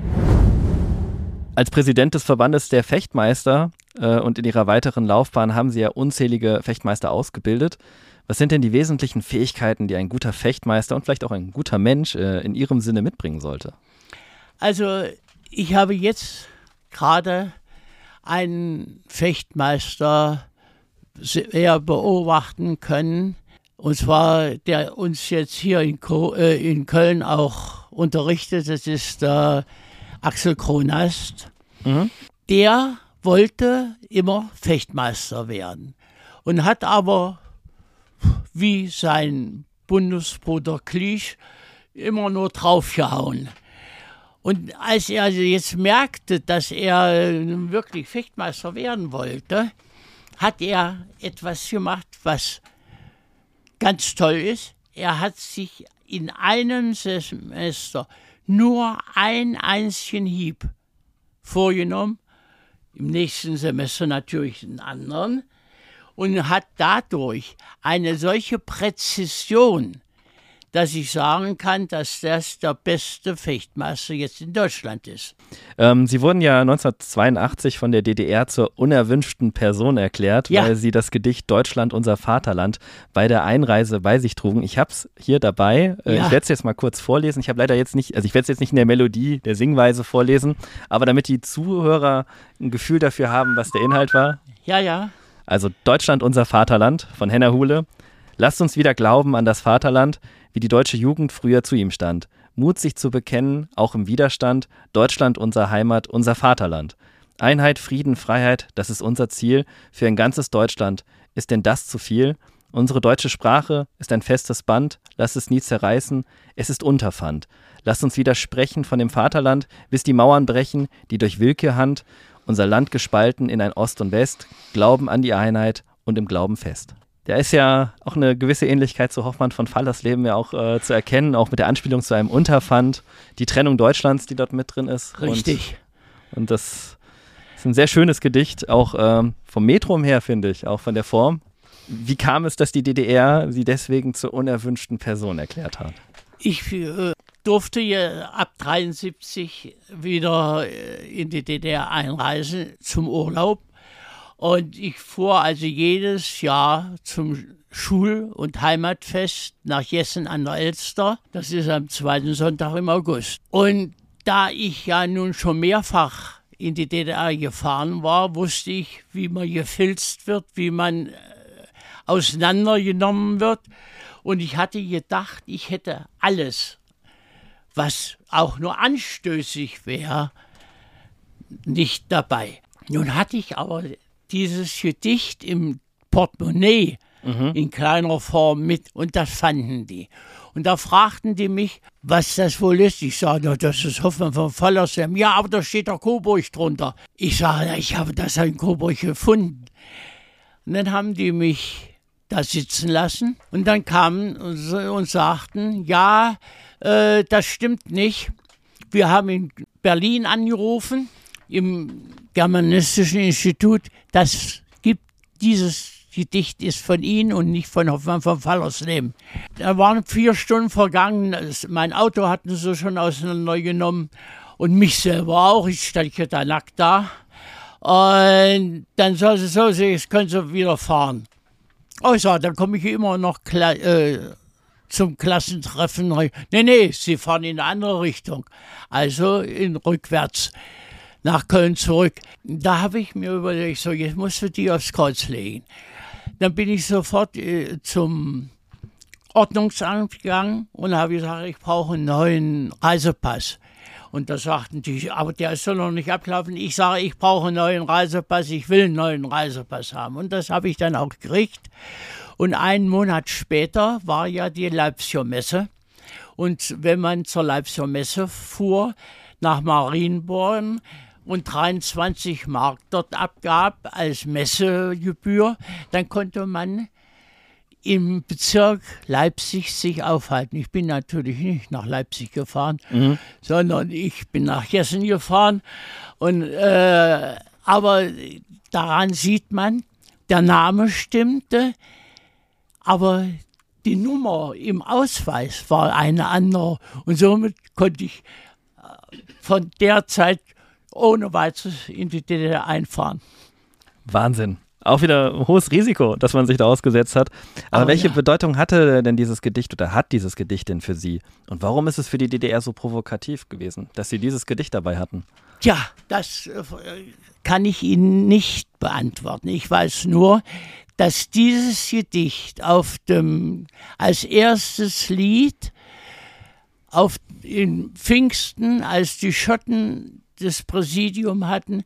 Als Präsident des Verbandes der Fechtmeister äh, und in ihrer weiteren Laufbahn haben Sie ja unzählige Fechtmeister ausgebildet. Was sind denn die wesentlichen Fähigkeiten, die ein guter Fechtmeister und vielleicht auch ein guter Mensch äh, in Ihrem Sinne mitbringen sollte? Also ich habe jetzt gerade einen Fechtmeister sehr beobachten können, und zwar der uns jetzt hier in, Co- äh, in Köln auch unterrichtet, das ist der Axel Kronast. Mhm. Der wollte immer Fechtmeister werden und hat aber, wie sein Bundesbruder Kliesch, immer nur draufgehauen. Und als er jetzt merkte, dass er wirklich Fechtmeister werden wollte, hat er etwas gemacht, was ganz toll ist. Er hat sich in einem Semester nur einen einzigen Hieb vorgenommen, im nächsten Semester natürlich einen anderen, und hat dadurch eine solche Präzision dass ich sagen kann, dass das der beste Fechtmeister jetzt in Deutschland ist. Ähm, Sie wurden ja neunzehnhundertzweiundachtzig von der D D R zur unerwünschten Person erklärt, ja. weil Sie das Gedicht Deutschland, unser Vaterland bei der Einreise bei sich trugen. Ich habe es hier dabei. Äh, ja. Ich werde es jetzt mal kurz vorlesen. Ich habe leider jetzt nicht, also ich werde es jetzt nicht in der Melodie, der Singweise vorlesen, aber damit die Zuhörer ein Gefühl dafür haben, was der Inhalt war. Ja, ja. Also Deutschland, unser Vaterland von Henner Huhle. Lasst uns wieder glauben an das Vaterland, wie die deutsche Jugend früher zu ihm stand. Mut, sich zu bekennen, auch im Widerstand. Deutschland, unsere Heimat, unser Vaterland. Einheit, Frieden, Freiheit, das ist unser Ziel. Für ein ganzes Deutschland. Ist denn das zu viel? Unsere deutsche Sprache ist ein festes Band. Lass es nie zerreißen. Es ist Unterpfand. Lasst uns wieder sprechen von dem Vaterland, bis die Mauern brechen, die durch Willkürhand unser Land gespalten in ein Ost und West. Glauben an die Einheit und im Glauben fest. Da ist ja auch eine gewisse Ähnlichkeit zu Hoffmann von Fallersleben ja auch äh, zu erkennen, auch mit der Anspielung zu einem Unterpfand, die Trennung Deutschlands, die dort mit drin ist. Richtig. Und, und das ist ein sehr schönes Gedicht, auch ähm, vom Metrum her, finde ich, auch von der Form. Wie kam es, dass die D D R sie deswegen zur unerwünschten Person erklärt hat? Ich äh, durfte ja ab dreiundsiebzig wieder äh, in die D D R einreisen zum Urlaub. Und ich fuhr also jedes Jahr zum Schul- und Heimatfest nach Jessen an der Elster. Das ist am zweiten Sonntag im August. Und da ich ja nun schon mehrfach in die D D R gefahren war, wusste ich, wie man gefilzt wird, wie man äh, auseinandergenommen wird. Und ich hatte gedacht, ich hätte alles, was auch nur anstößig wäre, nicht dabei. Nun hatte ich aber dieses Gedicht im Portemonnaie mhm. in kleiner Form mit und das fanden die. Und da fragten die mich, was das wohl ist. Ich sage, na, das ist Hoffmann von Fallersleben. Ja, aber da steht der Coburg drunter. Ich sage, ja, ich habe das in Coburg gefunden. Und dann haben die mich da sitzen lassen und dann kamen und, und sagten, ja, äh, das stimmt nicht. Wir haben in Berlin angerufen, im Germanistischen Institut, das gibt, dieses Gedicht ist von Ihnen und nicht von Hoffmann von Fallersleben. Da waren vier Stunden vergangen, mein Auto hatten sie schon auseinandergenommen und mich selber auch, ich stand da nackt da. Und dann soll sie so, jetzt können Sie wieder fahren. Oh, ich sage, dann komme ich immer noch kla- äh, zum Klassentreffen. Nee, nee, Sie fahren in eine andere Richtung, also in rückwärts. Nach Köln zurück. Da habe ich mir überlegt, so jetzt musst du die aufs Kreuz legen. Dann bin ich sofort äh, zum Ordnungsamt gegangen und habe gesagt, ich brauche einen neuen Reisepass. Und da sagten die, aber der ist doch noch nicht abgelaufen. Ich sage, ich brauche einen neuen Reisepass, ich will einen neuen Reisepass haben. Und das habe ich dann auch gekriegt. Und einen Monat später war ja die Leipziger Messe. Und wenn man zur Leipziger Messe fuhr, nach Marienborn, und dreiundzwanzig Mark dort abgab als Messegebühr, dann konnte man im Bezirk Leipzig sich aufhalten. Ich bin natürlich nicht nach Leipzig gefahren, mhm. sondern ich bin nach Jessen gefahren. Und, äh, aber daran sieht man, der Name stimmte, aber die Nummer im Ausweis war eine andere. Und somit konnte ich von der Zeit ohne weiteres in die D D R einfahren. Wahnsinn. Auch wieder ein hohes Risiko, das man sich da ausgesetzt hat. Aber oh, welche ja. Bedeutung hatte denn dieses Gedicht oder hat dieses Gedicht denn für Sie? Und warum ist es für die D D R so provokativ gewesen, dass Sie dieses Gedicht dabei hatten? Tja, das äh, kann ich Ihnen nicht beantworten. Ich weiß nur, dass dieses Gedicht auf dem, als erstes Lied auf, in Pfingsten, als die Schotten das Präsidium hatten,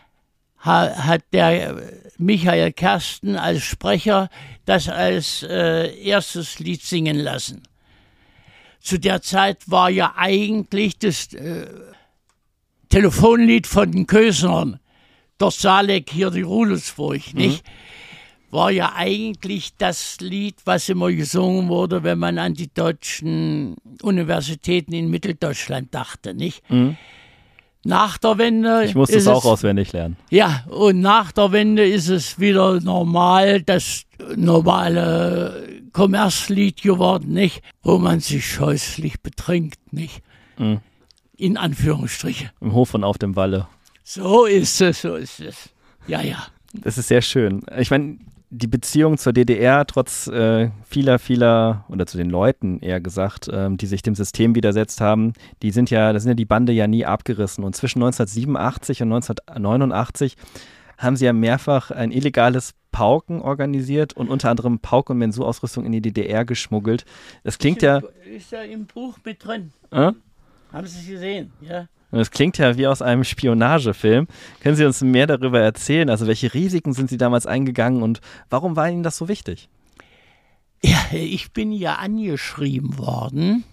hat der Michael Kersten als Sprecher das als äh, erstes Lied singen lassen. Zu der Zeit war ja eigentlich das äh, Telefonlied von den Kösnern, der Saleck, hier die Rudelsburg, nicht? Mhm. War ja eigentlich das Lied, was immer gesungen wurde, wenn man an die deutschen Universitäten in Mitteldeutschland dachte, nicht? Mhm. Nach der Wende. Ich musste es auch auswendig lernen. Ja, und nach der Wende ist es wieder normal, das normale Kommerzlied geworden, nicht? Wo man sich scheußlich betrinkt, nicht? Mhm. In Anführungsstriche. Im Hof und auf dem Walle. So ist es, so ist es. Ja, ja. Das ist sehr schön. Ich meine, die Beziehung zur D D R, trotz äh, vieler, vieler, oder zu den Leuten eher gesagt, ähm, die sich dem System widersetzt haben, die sind ja, da sind ja die Bande ja nie abgerissen. Und zwischen neunzehnhundertsiebenundachtzig und neunzehnhundertneunundachtzig haben sie ja mehrfach ein illegales Pauken organisiert und unter anderem Pauken- und Mensurausrüstung in die D D R geschmuggelt. Das klingt ja... Ist ja im Buch mit drin. Äh? Haben Sie es gesehen, ja? Und das klingt ja wie aus einem Spionagefilm. Können Sie uns mehr darüber erzählen? Also welche Risiken sind Sie damals eingegangen und warum war Ihnen das so wichtig? Ja, ich bin ja angeschrieben worden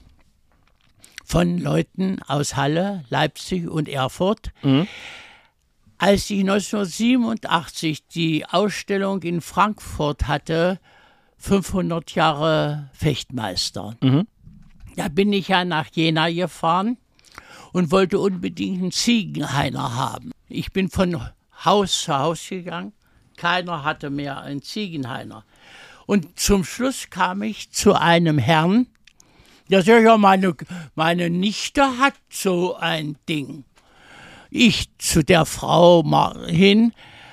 von Leuten aus Halle, Leipzig und Erfurt. Mhm. Als ich neunzehnhundertsiebenundachtzig die Ausstellung in Frankfurt hatte, fünfhundert Jahre Fechtmeister, Mhm. da bin ich ja nach Jena gefahren und wollte unbedingt einen Ziegenhainer haben. Ich bin von Haus zu Haus gegangen, keiner hatte mehr einen Ziegenhainer. Und zum Schluss kam ich zu einem Herrn, der sagt, ja, meine, meine Nichte hat so ein Ding. Ich zu der Frau mal hin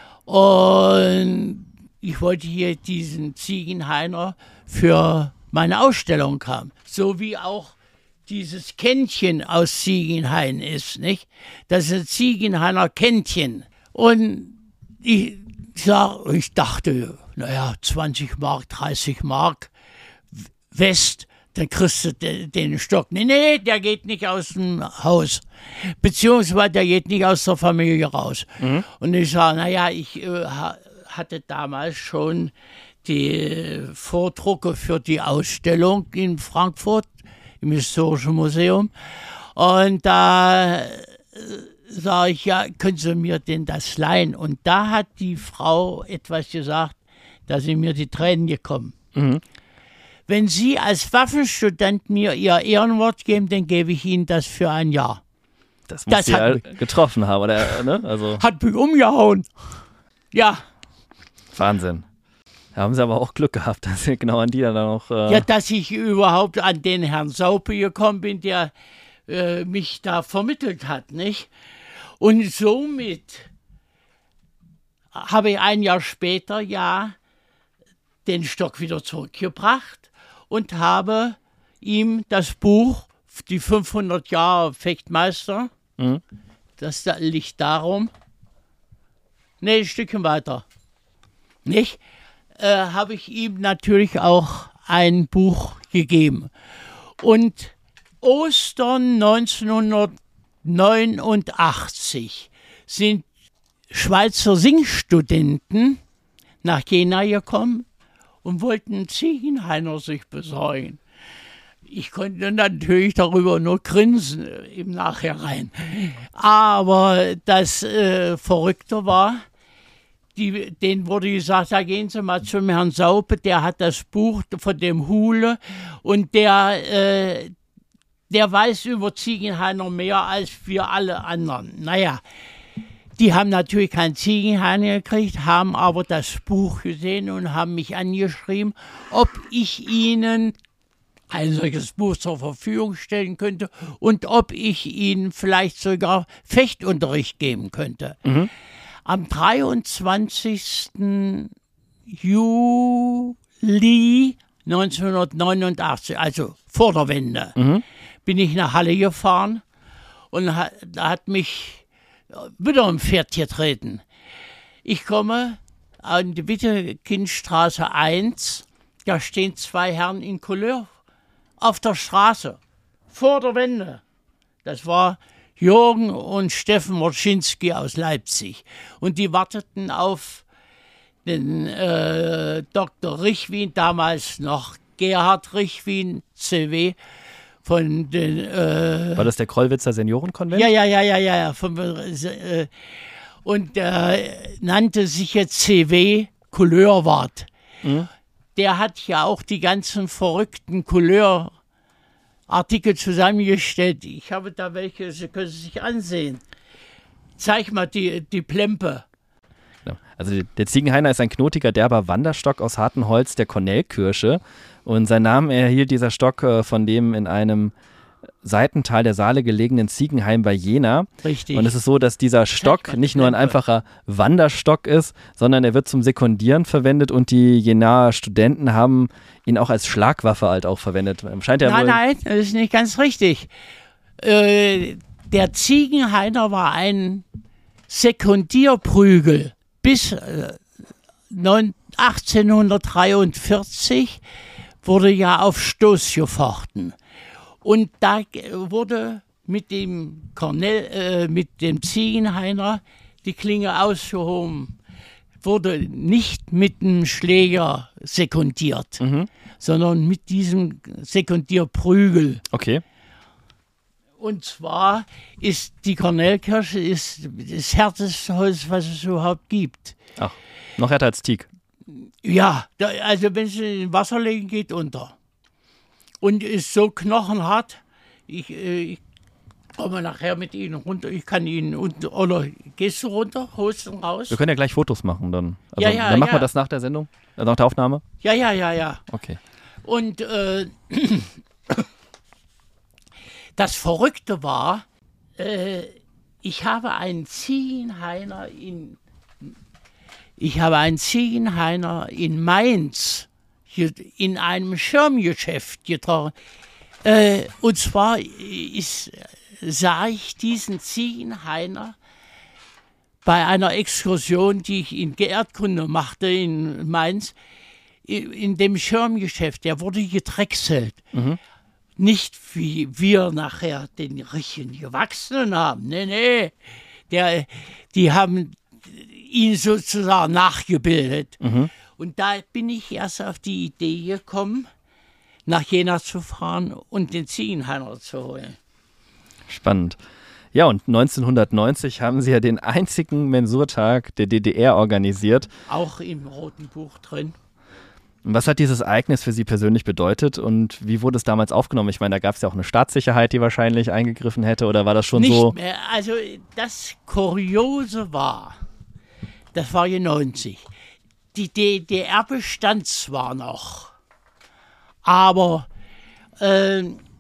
und ich wollte hier diesen Ziegenhainer für meine Ausstellung haben. So wie auch dieses Kännchen aus Ziegenhain ist, nicht? Das ist ein Ziegenhainer Kännchen. Und ich, sag, ich dachte, naja, zwanzig Mark, dreißig Mark West, dann kriegst du den, den Stock. Nee, nee, der geht nicht aus dem Haus. Beziehungsweise der geht nicht aus der Familie raus. Mhm. Und ich sage, naja, ich äh, hatte damals schon die Vordrucke für die Ausstellung in Frankfurt im Historischen Museum. Und da äh, sage ich, ja, können Sie mir denn das leihen? Und da hat die Frau etwas gesagt, da sind mir die Tränen gekommen. Mhm. Wenn Sie als Waffenstudent mir Ihr Ehrenwort geben, dann gebe ich Ihnen das für ein Jahr. Das muss Das Sie hat ja mich- getroffen haben, oder? Ne? Also Hat mich umgehauen. Ja, Wahnsinn. Da haben Sie aber auch Glück gehabt, dass Sie genau an die dann noch... Äh, ja, dass ich überhaupt an den Herrn Saupe gekommen bin, der äh, mich da vermittelt hat, nicht? Und somit habe ich ein Jahr später ja den Stock wieder zurückgebracht und habe ihm das Buch, die fünfhundert Jahre Fechtmeister, Mhm. das da liegt darum, nee, ein Stückchen weiter, nicht? Äh, habe ich ihm natürlich auch ein Buch gegeben. Und Ostern neunzehnhundertneunundachtzig sind Schweizer Singstudenten nach Jena gekommen und wollten einen Ziegenhainer sich besorgen. Ich konnte natürlich darüber nur grinsen äh, im Nachhinein. Aber das äh, Verrückte war, die, denen wurde gesagt, da gehen Sie mal zum Herrn Saupe, der hat das Buch von dem Hule und der, äh, der weiß über Ziegenhainer mehr als wir alle anderen. Naja, die haben natürlich keinen Ziegenhainer gekriegt, haben aber das Buch gesehen und haben mich angeschrieben, ob ich ihnen ein solches Buch zur Verfügung stellen könnte und ob ich ihnen vielleicht sogar Fechtunterricht geben könnte. Mhm. Am dreiundzwanzigsten Juli neunzehnhundertneunundachtzig, also vor der Wende, Mhm. bin ich nach Halle gefahren und ha- da hat mich wieder ein Pferd getreten. Ich komme an die Wittekindstraße eins, da stehen zwei Herren in Couleur auf der Straße, vor der Wende. Das war Jürgen und Steffen Morczynski aus Leipzig. Und die warteten auf den äh, Doktor Richwin, damals noch Gerhard Richwin, C W, von den... Äh, War das der Krollwitzer Seniorenkonvent? ja, ja, ja, ja, ja. ja von, äh, und äh, nannte sich jetzt C W Couleurwart. Mhm. Der hat ja auch die ganzen verrückten Couleurartikel zusammengestellt. Ich habe da welche, Sie können sie sich ansehen. Zeig mal die, die Plempe. Ja. Also der Ziegenhainer ist ein knotiger, derber Wanderstock aus hartem Holz der Kornellkirsche, Und seinen Namen erhielt dieser Stock äh, von dem in einem Seitental der Saale gelegenen Ziegenheim bei Jena. Richtig. Und es ist so, dass dieser Stock nicht nur ein einfacher Wanderstock ist, sondern er wird zum Sekundieren verwendet und die Jenaer Studenten haben ihn auch als Schlagwaffe halt auch verwendet. Scheint ja nein, wohl nein, das ist nicht ganz richtig. Äh, der Ziegenhainer war ein Sekundierprügel bis äh, achtzehnhundertdreiundvierzig wurde ja auf Stoß gefochten. Und da wurde mit dem Kornell, äh, mit dem Ziegenhainer die Klinge ausgehoben. Wurde nicht mit dem Schläger sekundiert, mhm. sondern mit diesem Sekundierprügel. Okay. Und zwar ist die Kornellkirsche ist das härteste Holz, was es überhaupt gibt. Ach, noch härter als Teak. Ja, da, also wenn es in Wasser legen, geht unter. Und ist so knochenhart, ich, äh, ich komme nachher mit Ihnen runter, ich kann Ihnen, unter, oder gehst du runter, holst du raus? Wir können ja gleich Fotos machen dann. Also, ja, ja, dann machen ja. wir das nach der Sendung, äh, nach der Aufnahme? Ja, ja, ja, ja. Okay. Und äh, das Verrückte war, äh, ich habe einen Ziegenhainer in, ich habe einen Ziegenhainer in Mainz in einem Schirmgeschäft getroffen. Äh, und zwar ist, sah ich diesen Ziegenhainer bei einer Exkursion, die ich in Erdkunde machte in Mainz, in dem Schirmgeschäft. Der wurde gedrechselt. Mhm. Nicht wie wir nachher den richtigen Gewachsenen haben. Nee, nee. Der, die haben ihn sozusagen nachgebildet. Mhm. Und da bin ich erst auf die Idee gekommen, nach Jena zu fahren und den Ziegenhainer zu holen. Spannend. Ja, und neunzehnhundertneunzig haben Sie ja den einzigen Mensurtag der D D R organisiert. Auch im Roten Buch drin. Und was hat dieses Ereignis für Sie persönlich bedeutet und wie wurde es damals aufgenommen? Ich meine, da gab es ja auch eine Staatssicherheit, die wahrscheinlich eingegriffen hätte, oder war das schon Nicht so? Nicht mehr. Also das Kuriose war, das war ja neunzig. Die D D R bestand zwar noch, aber äh,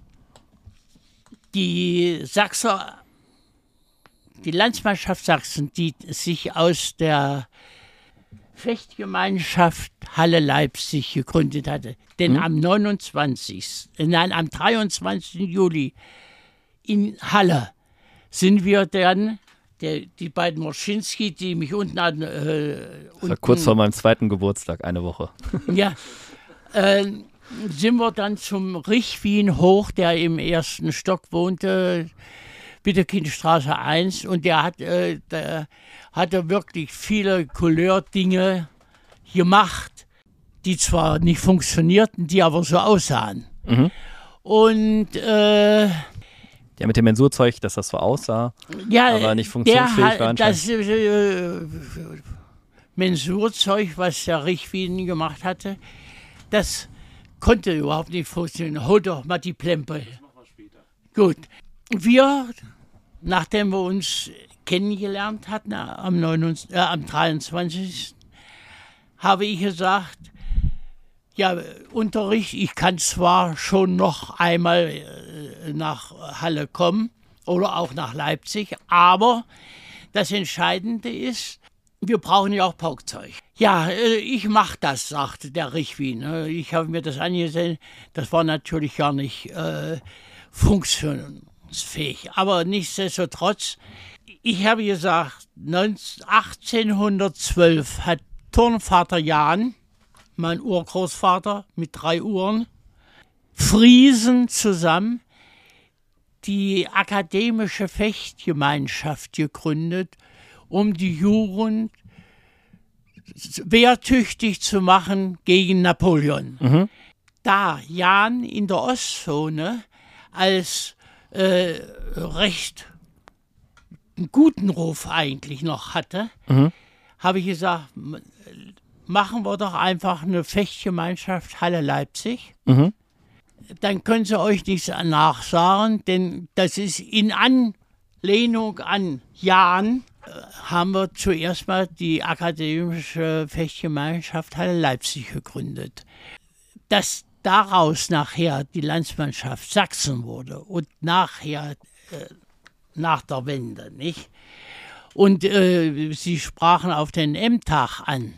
die Sachser, die Landsmannschaft Sachsen, die sich aus der Fechtgemeinschaft Halle Leipzig gegründet hatte, denn mhm. am neunundzwanzigsten, nein, am dreiundzwanzigsten Juli in Halle sind wir dann Der, die beiden Morschinski, die mich unten an... Äh, das war kurz vor meinem zweiten Geburtstag, eine Woche. Ja, äh, sind wir dann zum Richwin hoch, der im ersten Stock wohnte, Bitterkindstraße eins. Und der, hat, äh, der hatte wirklich viele Couleurdinge gemacht, die zwar nicht funktionierten, die aber so aussahen. Mhm. Und... Äh, Ja, mit dem Mensurzeug, dass das so aussah, ja, aber nicht funktionsfähig war anscheinend. Das äh, Mensurzeug, was der Richwin gemacht hatte, das konnte überhaupt nicht funktionieren. Hol doch mal die Plempe. Das machen wir später. Gut. Wir, nachdem wir uns kennengelernt hatten, am, neunundzwanzigsten, äh, am dreiundzwanzigsten habe ich gesagt, ja, Unterricht, ich kann zwar schon noch einmal äh, nach Halle kommen oder auch nach Leipzig, aber das Entscheidende ist, wir brauchen ja auch Paukzeug. Ja, äh, ich mache das, sagte der Richwin. Ich habe mir das angesehen, das war natürlich gar nicht äh, funktionsfähig, aber nichtsdestotrotz, ich habe gesagt, achtzehnhundertzwölf hat Turnvater Jan, mein Urgroßvater mit drei Uhren, Friesen zusammen die akademische Fechtgemeinschaft gegründet, um die Jugend wehrtüchtig zu machen gegen Napoleon. Mhm. Da Jan in der Ostzone als äh, recht einen guten Ruf eigentlich noch hatte, mhm. habe ich gesagt, machen wir doch einfach eine Fechtgemeinschaft Halle Leipzig. Mhm. Dann können Sie euch nichts nachsagen, denn das ist in Anlehnung an Jan, äh, haben wir zuerst mal die akademische Fechtgemeinschaft Halle Leipzig gegründet. Das daraus nachher die Landsmannschaft Sachsen wurde und nachher äh, nach der Wende, nicht? Und äh, Sie sprachen auf den M-Tag an.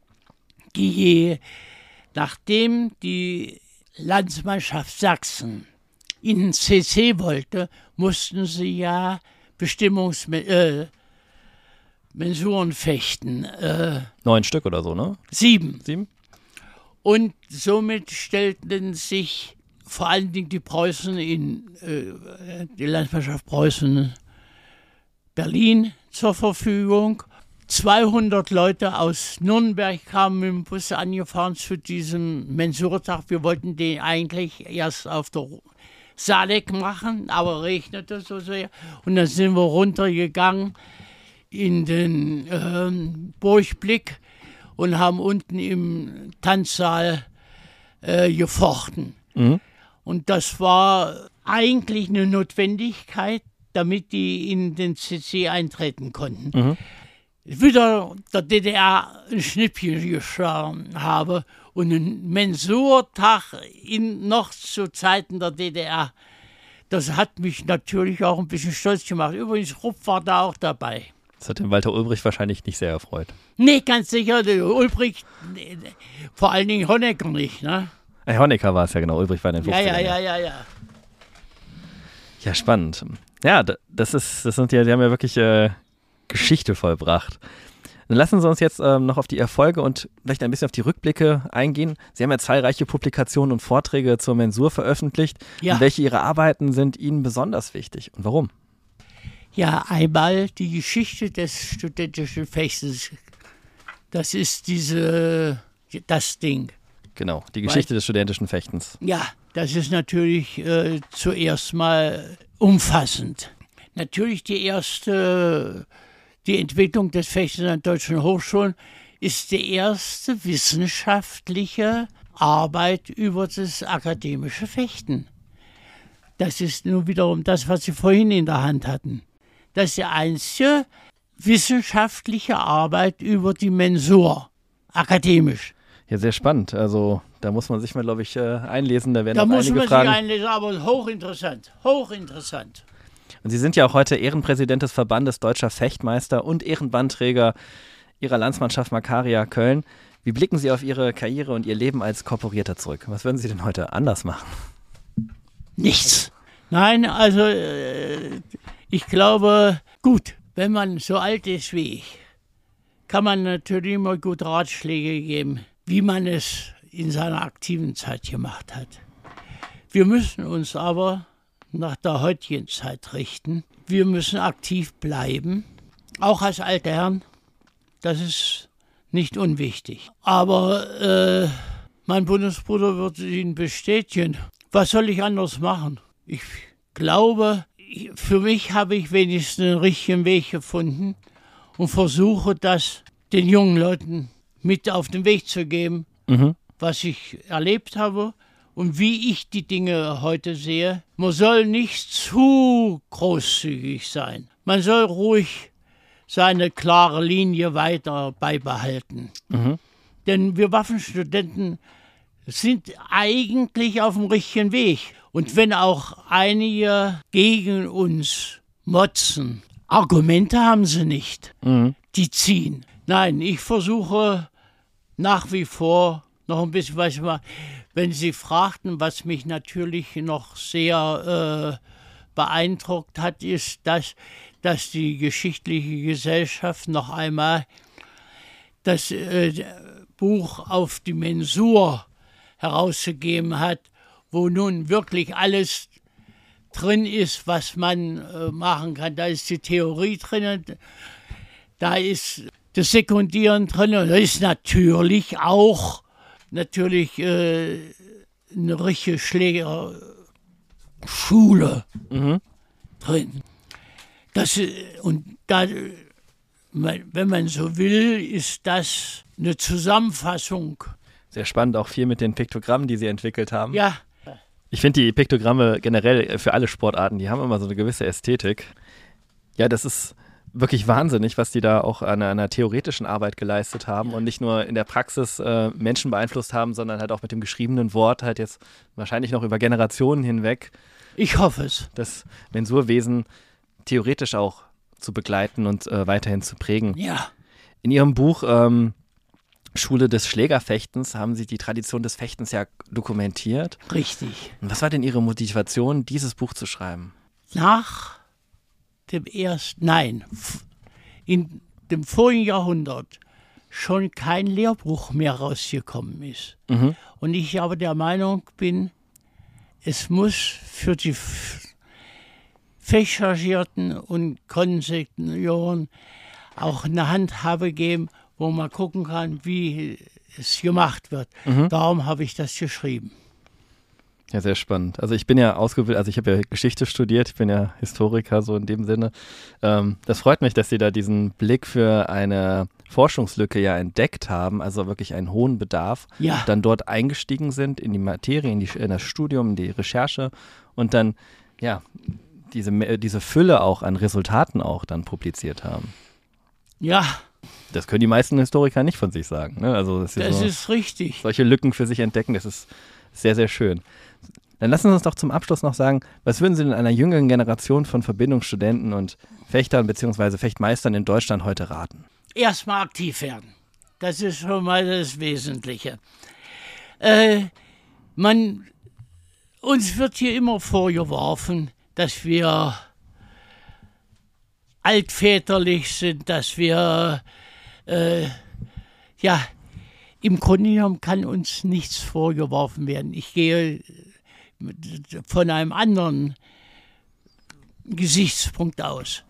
Die, nachdem die Landsmannschaft Sachsen in den C C wollte, mussten sie ja Bestimmungsmensuren äh, fechten. Äh, Neun Stück oder so, ne? Sieben. Sieben? Und somit stellten sich vor allen Dingen die Preußen in äh, die Landsmannschaft Preußen Berlin zur Verfügung. zweihundert Leute aus Nürnberg kamen mit dem Bus angefahren zu diesem Mensurtag. Wir wollten den eigentlich erst auf der Saaleck machen, aber regnete so sehr. Und dann sind wir runtergegangen in den ähm, Burgblick und haben unten im Tanzsaal äh, gefochten. Mhm. Und das war eigentlich eine Notwendigkeit, damit die in den C C eintreten konnten. Mhm. Wieder der D D R ein Schnippchen geschlagen habe und ein Mensurtag in, noch zu Zeiten der D D R, das hat mich natürlich auch ein bisschen stolz gemacht. Übrigens, Rupp war da auch dabei. Das hat den Walter Ulbricht wahrscheinlich nicht sehr erfreut. Nee, ganz sicher, der Ulbricht, nee, vor allen Dingen Honecker nicht, ne? Äh, Honecker war es ja, genau, Ulbricht war in den fünfzigern. Ja, ja, ja, ja, ja. Ja, spannend. Ja, das ist, das sind ja, die haben ja wirklich äh, Geschichte vollbracht. Dann lassen Sie uns jetzt ähm, noch auf die Erfolge und vielleicht ein bisschen auf die Rückblicke eingehen. Sie haben ja zahlreiche Publikationen und Vorträge zur Mensur veröffentlicht. Ja. Und welche Ihrer Arbeiten sind Ihnen besonders wichtig und warum? Ja, einmal die Geschichte des studentischen Fechtens. Das ist diese, das Ding. Genau, die Geschichte Weil, des studentischen Fechtens. Ja, das ist natürlich äh, zuerst mal umfassend. Natürlich die erste, die Entwicklung des Fechtens an deutschen Hochschulen ist die erste wissenschaftliche Arbeit über das akademische Fechten. Das ist nun wiederum das, was Sie vorhin in der Hand hatten. Das ist die einzige wissenschaftliche Arbeit über die Mensur, akademisch. Ja, sehr spannend. Also da muss man sich mal, glaube ich, einlesen. Da werden da auch muss einige man Fragen. sich einlesen, aber hochinteressant, hochinteressant. Und Sie sind ja auch heute Ehrenpräsident des Verbandes Deutscher Fechtmeister und Ehrenbandträger Ihrer Landsmannschaft Makaria Köln. Wie blicken Sie auf Ihre Karriere und Ihr Leben als Korporierter zurück? Was würden Sie denn heute anders machen? Nichts. Nein, also äh, ich glaube, gut, wenn man so alt ist wie ich, kann man natürlich immer gut Ratschläge geben, wie man es in seiner aktiven Zeit gemacht hat. Wir müssen uns aber nach der heutigen Zeit richten. Wir müssen aktiv bleiben, auch als alte Herren. Das ist nicht unwichtig. Aber äh, mein Bundesbruder wird Ihnen bestätigen. Was soll ich anders machen? Ich glaube, für mich habe ich wenigstens einen richtigen Weg gefunden und versuche das den jungen Leuten mit auf den Weg zu geben, mhm. was ich erlebt habe und wie ich die Dinge heute sehe. Man soll nicht zu großzügig sein. Man soll ruhig seine klare Linie weiter beibehalten. Mhm. Denn wir Waffenstudenten sind eigentlich auf dem richtigen Weg. Und wenn auch einige gegen uns motzen, Argumente haben sie nicht, mhm. die ziehen. Nein, ich versuche nach wie vor noch ein bisschen, was ich mal, wenn Sie fragten, was mich natürlich noch sehr äh, beeindruckt hat, ist, dass, dass die geschichtliche Gesellschaft noch einmal das äh, Buch auf die Mensur herausgegeben hat, wo nun wirklich alles drin ist, was man äh, machen kann. Da ist die Theorie drin, da ist das Sekundieren drin und da ist natürlich auch natürlich äh, eine richtige Schlägerschule mhm. drin. Das, und da, wenn man so will, ist das eine Zusammenfassung. Sehr spannend, auch viel mit den Piktogrammen, die Sie entwickelt haben. Ja. Ich finde die Piktogramme generell für alle Sportarten, die haben immer so eine gewisse Ästhetik. Ja, das ist wirklich wahnsinnig, was die da auch an einer, einer theoretischen Arbeit geleistet haben und nicht nur in der Praxis äh, Menschen beeinflusst haben, sondern halt auch mit dem geschriebenen Wort halt jetzt wahrscheinlich noch über Generationen hinweg. Ich hoffe es. Das Mensurwesen theoretisch auch zu begleiten und äh, weiterhin zu prägen. Ja. In Ihrem Buch ähm, Schule des Schlägerfechtens haben Sie die Tradition des Fechtens ja dokumentiert. Richtig. Und was war denn Ihre Motivation, dieses Buch zu schreiben? Nach dem ersten, nein, in dem vorigen Jahrhundert schon kein Lehrbuch mehr rausgekommen ist. Mhm. Und ich aber der Meinung bin, es muss für die Fechtchargierten und Konseignoren auch eine Handhabe geben, wo man gucken kann, wie es gemacht wird. Mhm. Darum habe ich das geschrieben. Ja, sehr spannend. Also ich bin ja ausgebildet, also ich habe ja Geschichte studiert, ich bin ja Historiker so in dem Sinne. Ähm, das freut mich, dass Sie da diesen Blick für eine Forschungslücke ja entdeckt haben, also wirklich einen hohen Bedarf, Ja. dann dort eingestiegen sind in die Materie, in, die, in das Studium, in die Recherche und dann, ja, diese, diese Fülle auch an Resultaten auch dann publiziert haben. Ja, Das können die meisten Historiker nicht von sich sagen. Ne? Also das ist, das so, ist richtig. solche Lücken für sich entdecken, das ist sehr, sehr schön. Dann lassen Sie uns doch zum Abschluss noch sagen, was würden Sie denn einer jüngeren Generation von Verbindungsstudenten und Fechtern bzw. Fechtmeistern in Deutschland heute raten? Erstmal aktiv werden. Das ist schon mal das Wesentliche. Äh, man, uns wird hier immer vorgeworfen, dass wir altväterlich sind, dass wir, äh, ja, im Grunde genommen kann uns nichts vorgeworfen werden. Ich gehe von einem anderen Gesichtspunkt aus.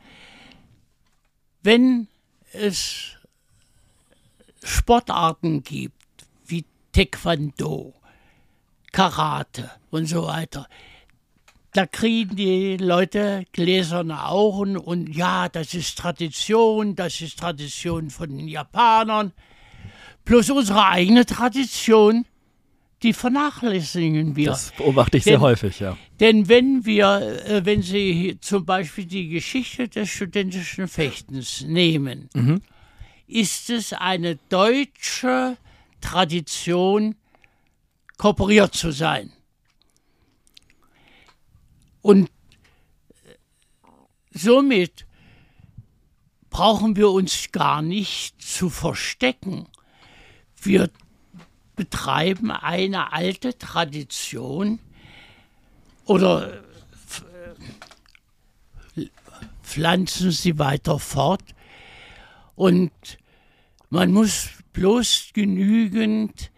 Wenn es Sportarten gibt, wie Taekwondo, Karate und so weiter, da kriegen die Leute gläserne Augen und ja, das ist Tradition, das ist Tradition von den Japanern. Bloß unsere eigene Tradition, die vernachlässigen wir. Das beobachte ich sehr Denn- häufig, ja. Denn wenn wir, äh, wenn Sie zum Beispiel die Geschichte des studentischen Fechtens nehmen, Mhm. ist es eine deutsche Tradition, kooperiert zu sein. Und somit brauchen wir uns gar nicht zu verstecken. Wir betreiben eine alte Tradition oder f- äh, pflanzen sie weiter fort. Und man muss bloß genügend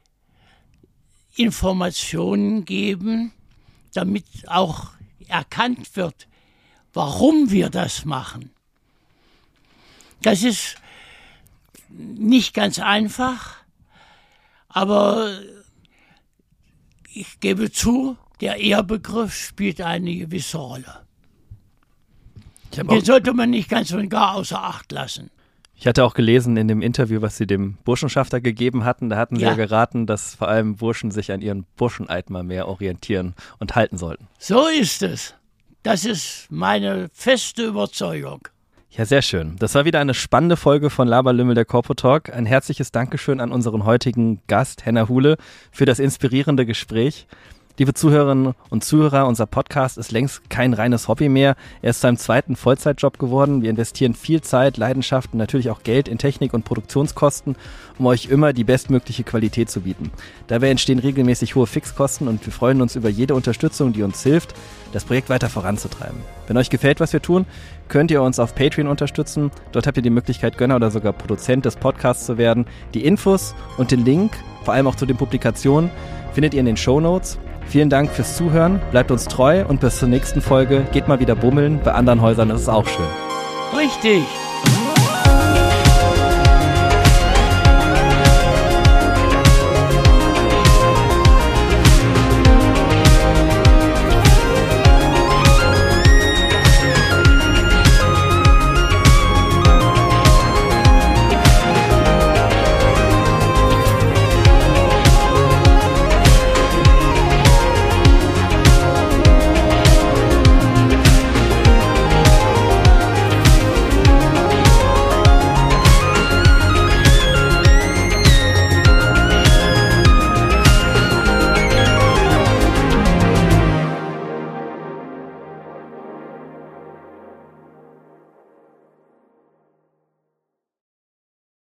Informationen geben, damit auch erkannt wird, warum wir das machen. Das ist nicht ganz einfach, aber ich gebe zu, der Ehrbegriff spielt eine gewisse Rolle. Ich, hab Den auch, sollte man nicht ganz und gar außer Acht lassen. ich hatte auch gelesen in dem Interview, was Sie dem Burschenschafter gegeben hatten, da hatten Sie ja, Ja. geraten, dass vor allem Burschen sich an ihren Burscheneid mal mehr orientieren und halten sollten. So ist es. Das ist meine feste Überzeugung. Ja, sehr schön. Das war wieder eine spannende Folge von Laberlümmel, der Corpo Talk. Ein herzliches Dankeschön an unseren heutigen Gast, Henner Huhle, für das inspirierende Gespräch. Liebe Zuhörerinnen und Zuhörer, unser Podcast ist längst kein reines Hobby mehr. Er ist zu einem zweiten Vollzeitjob geworden. Wir investieren viel Zeit, Leidenschaft und natürlich auch Geld in Technik und Produktionskosten, um euch immer die bestmögliche Qualität zu bieten. Dabei entstehen regelmäßig hohe Fixkosten und wir freuen uns über jede Unterstützung, die uns hilft, das Projekt weiter voranzutreiben. Wenn euch gefällt, was wir tun, könnt ihr uns auf Patreon unterstützen. Dort habt ihr die Möglichkeit, Gönner oder sogar Produzent des Podcasts zu werden. Die Infos und den Link, vor allem auch zu den Publikationen, findet ihr in den Shownotes. Vielen Dank fürs Zuhören, bleibt uns treu und bis zur nächsten Folge. Geht mal wieder bummeln, bei anderen Häusern ist es auch schön. Richtig.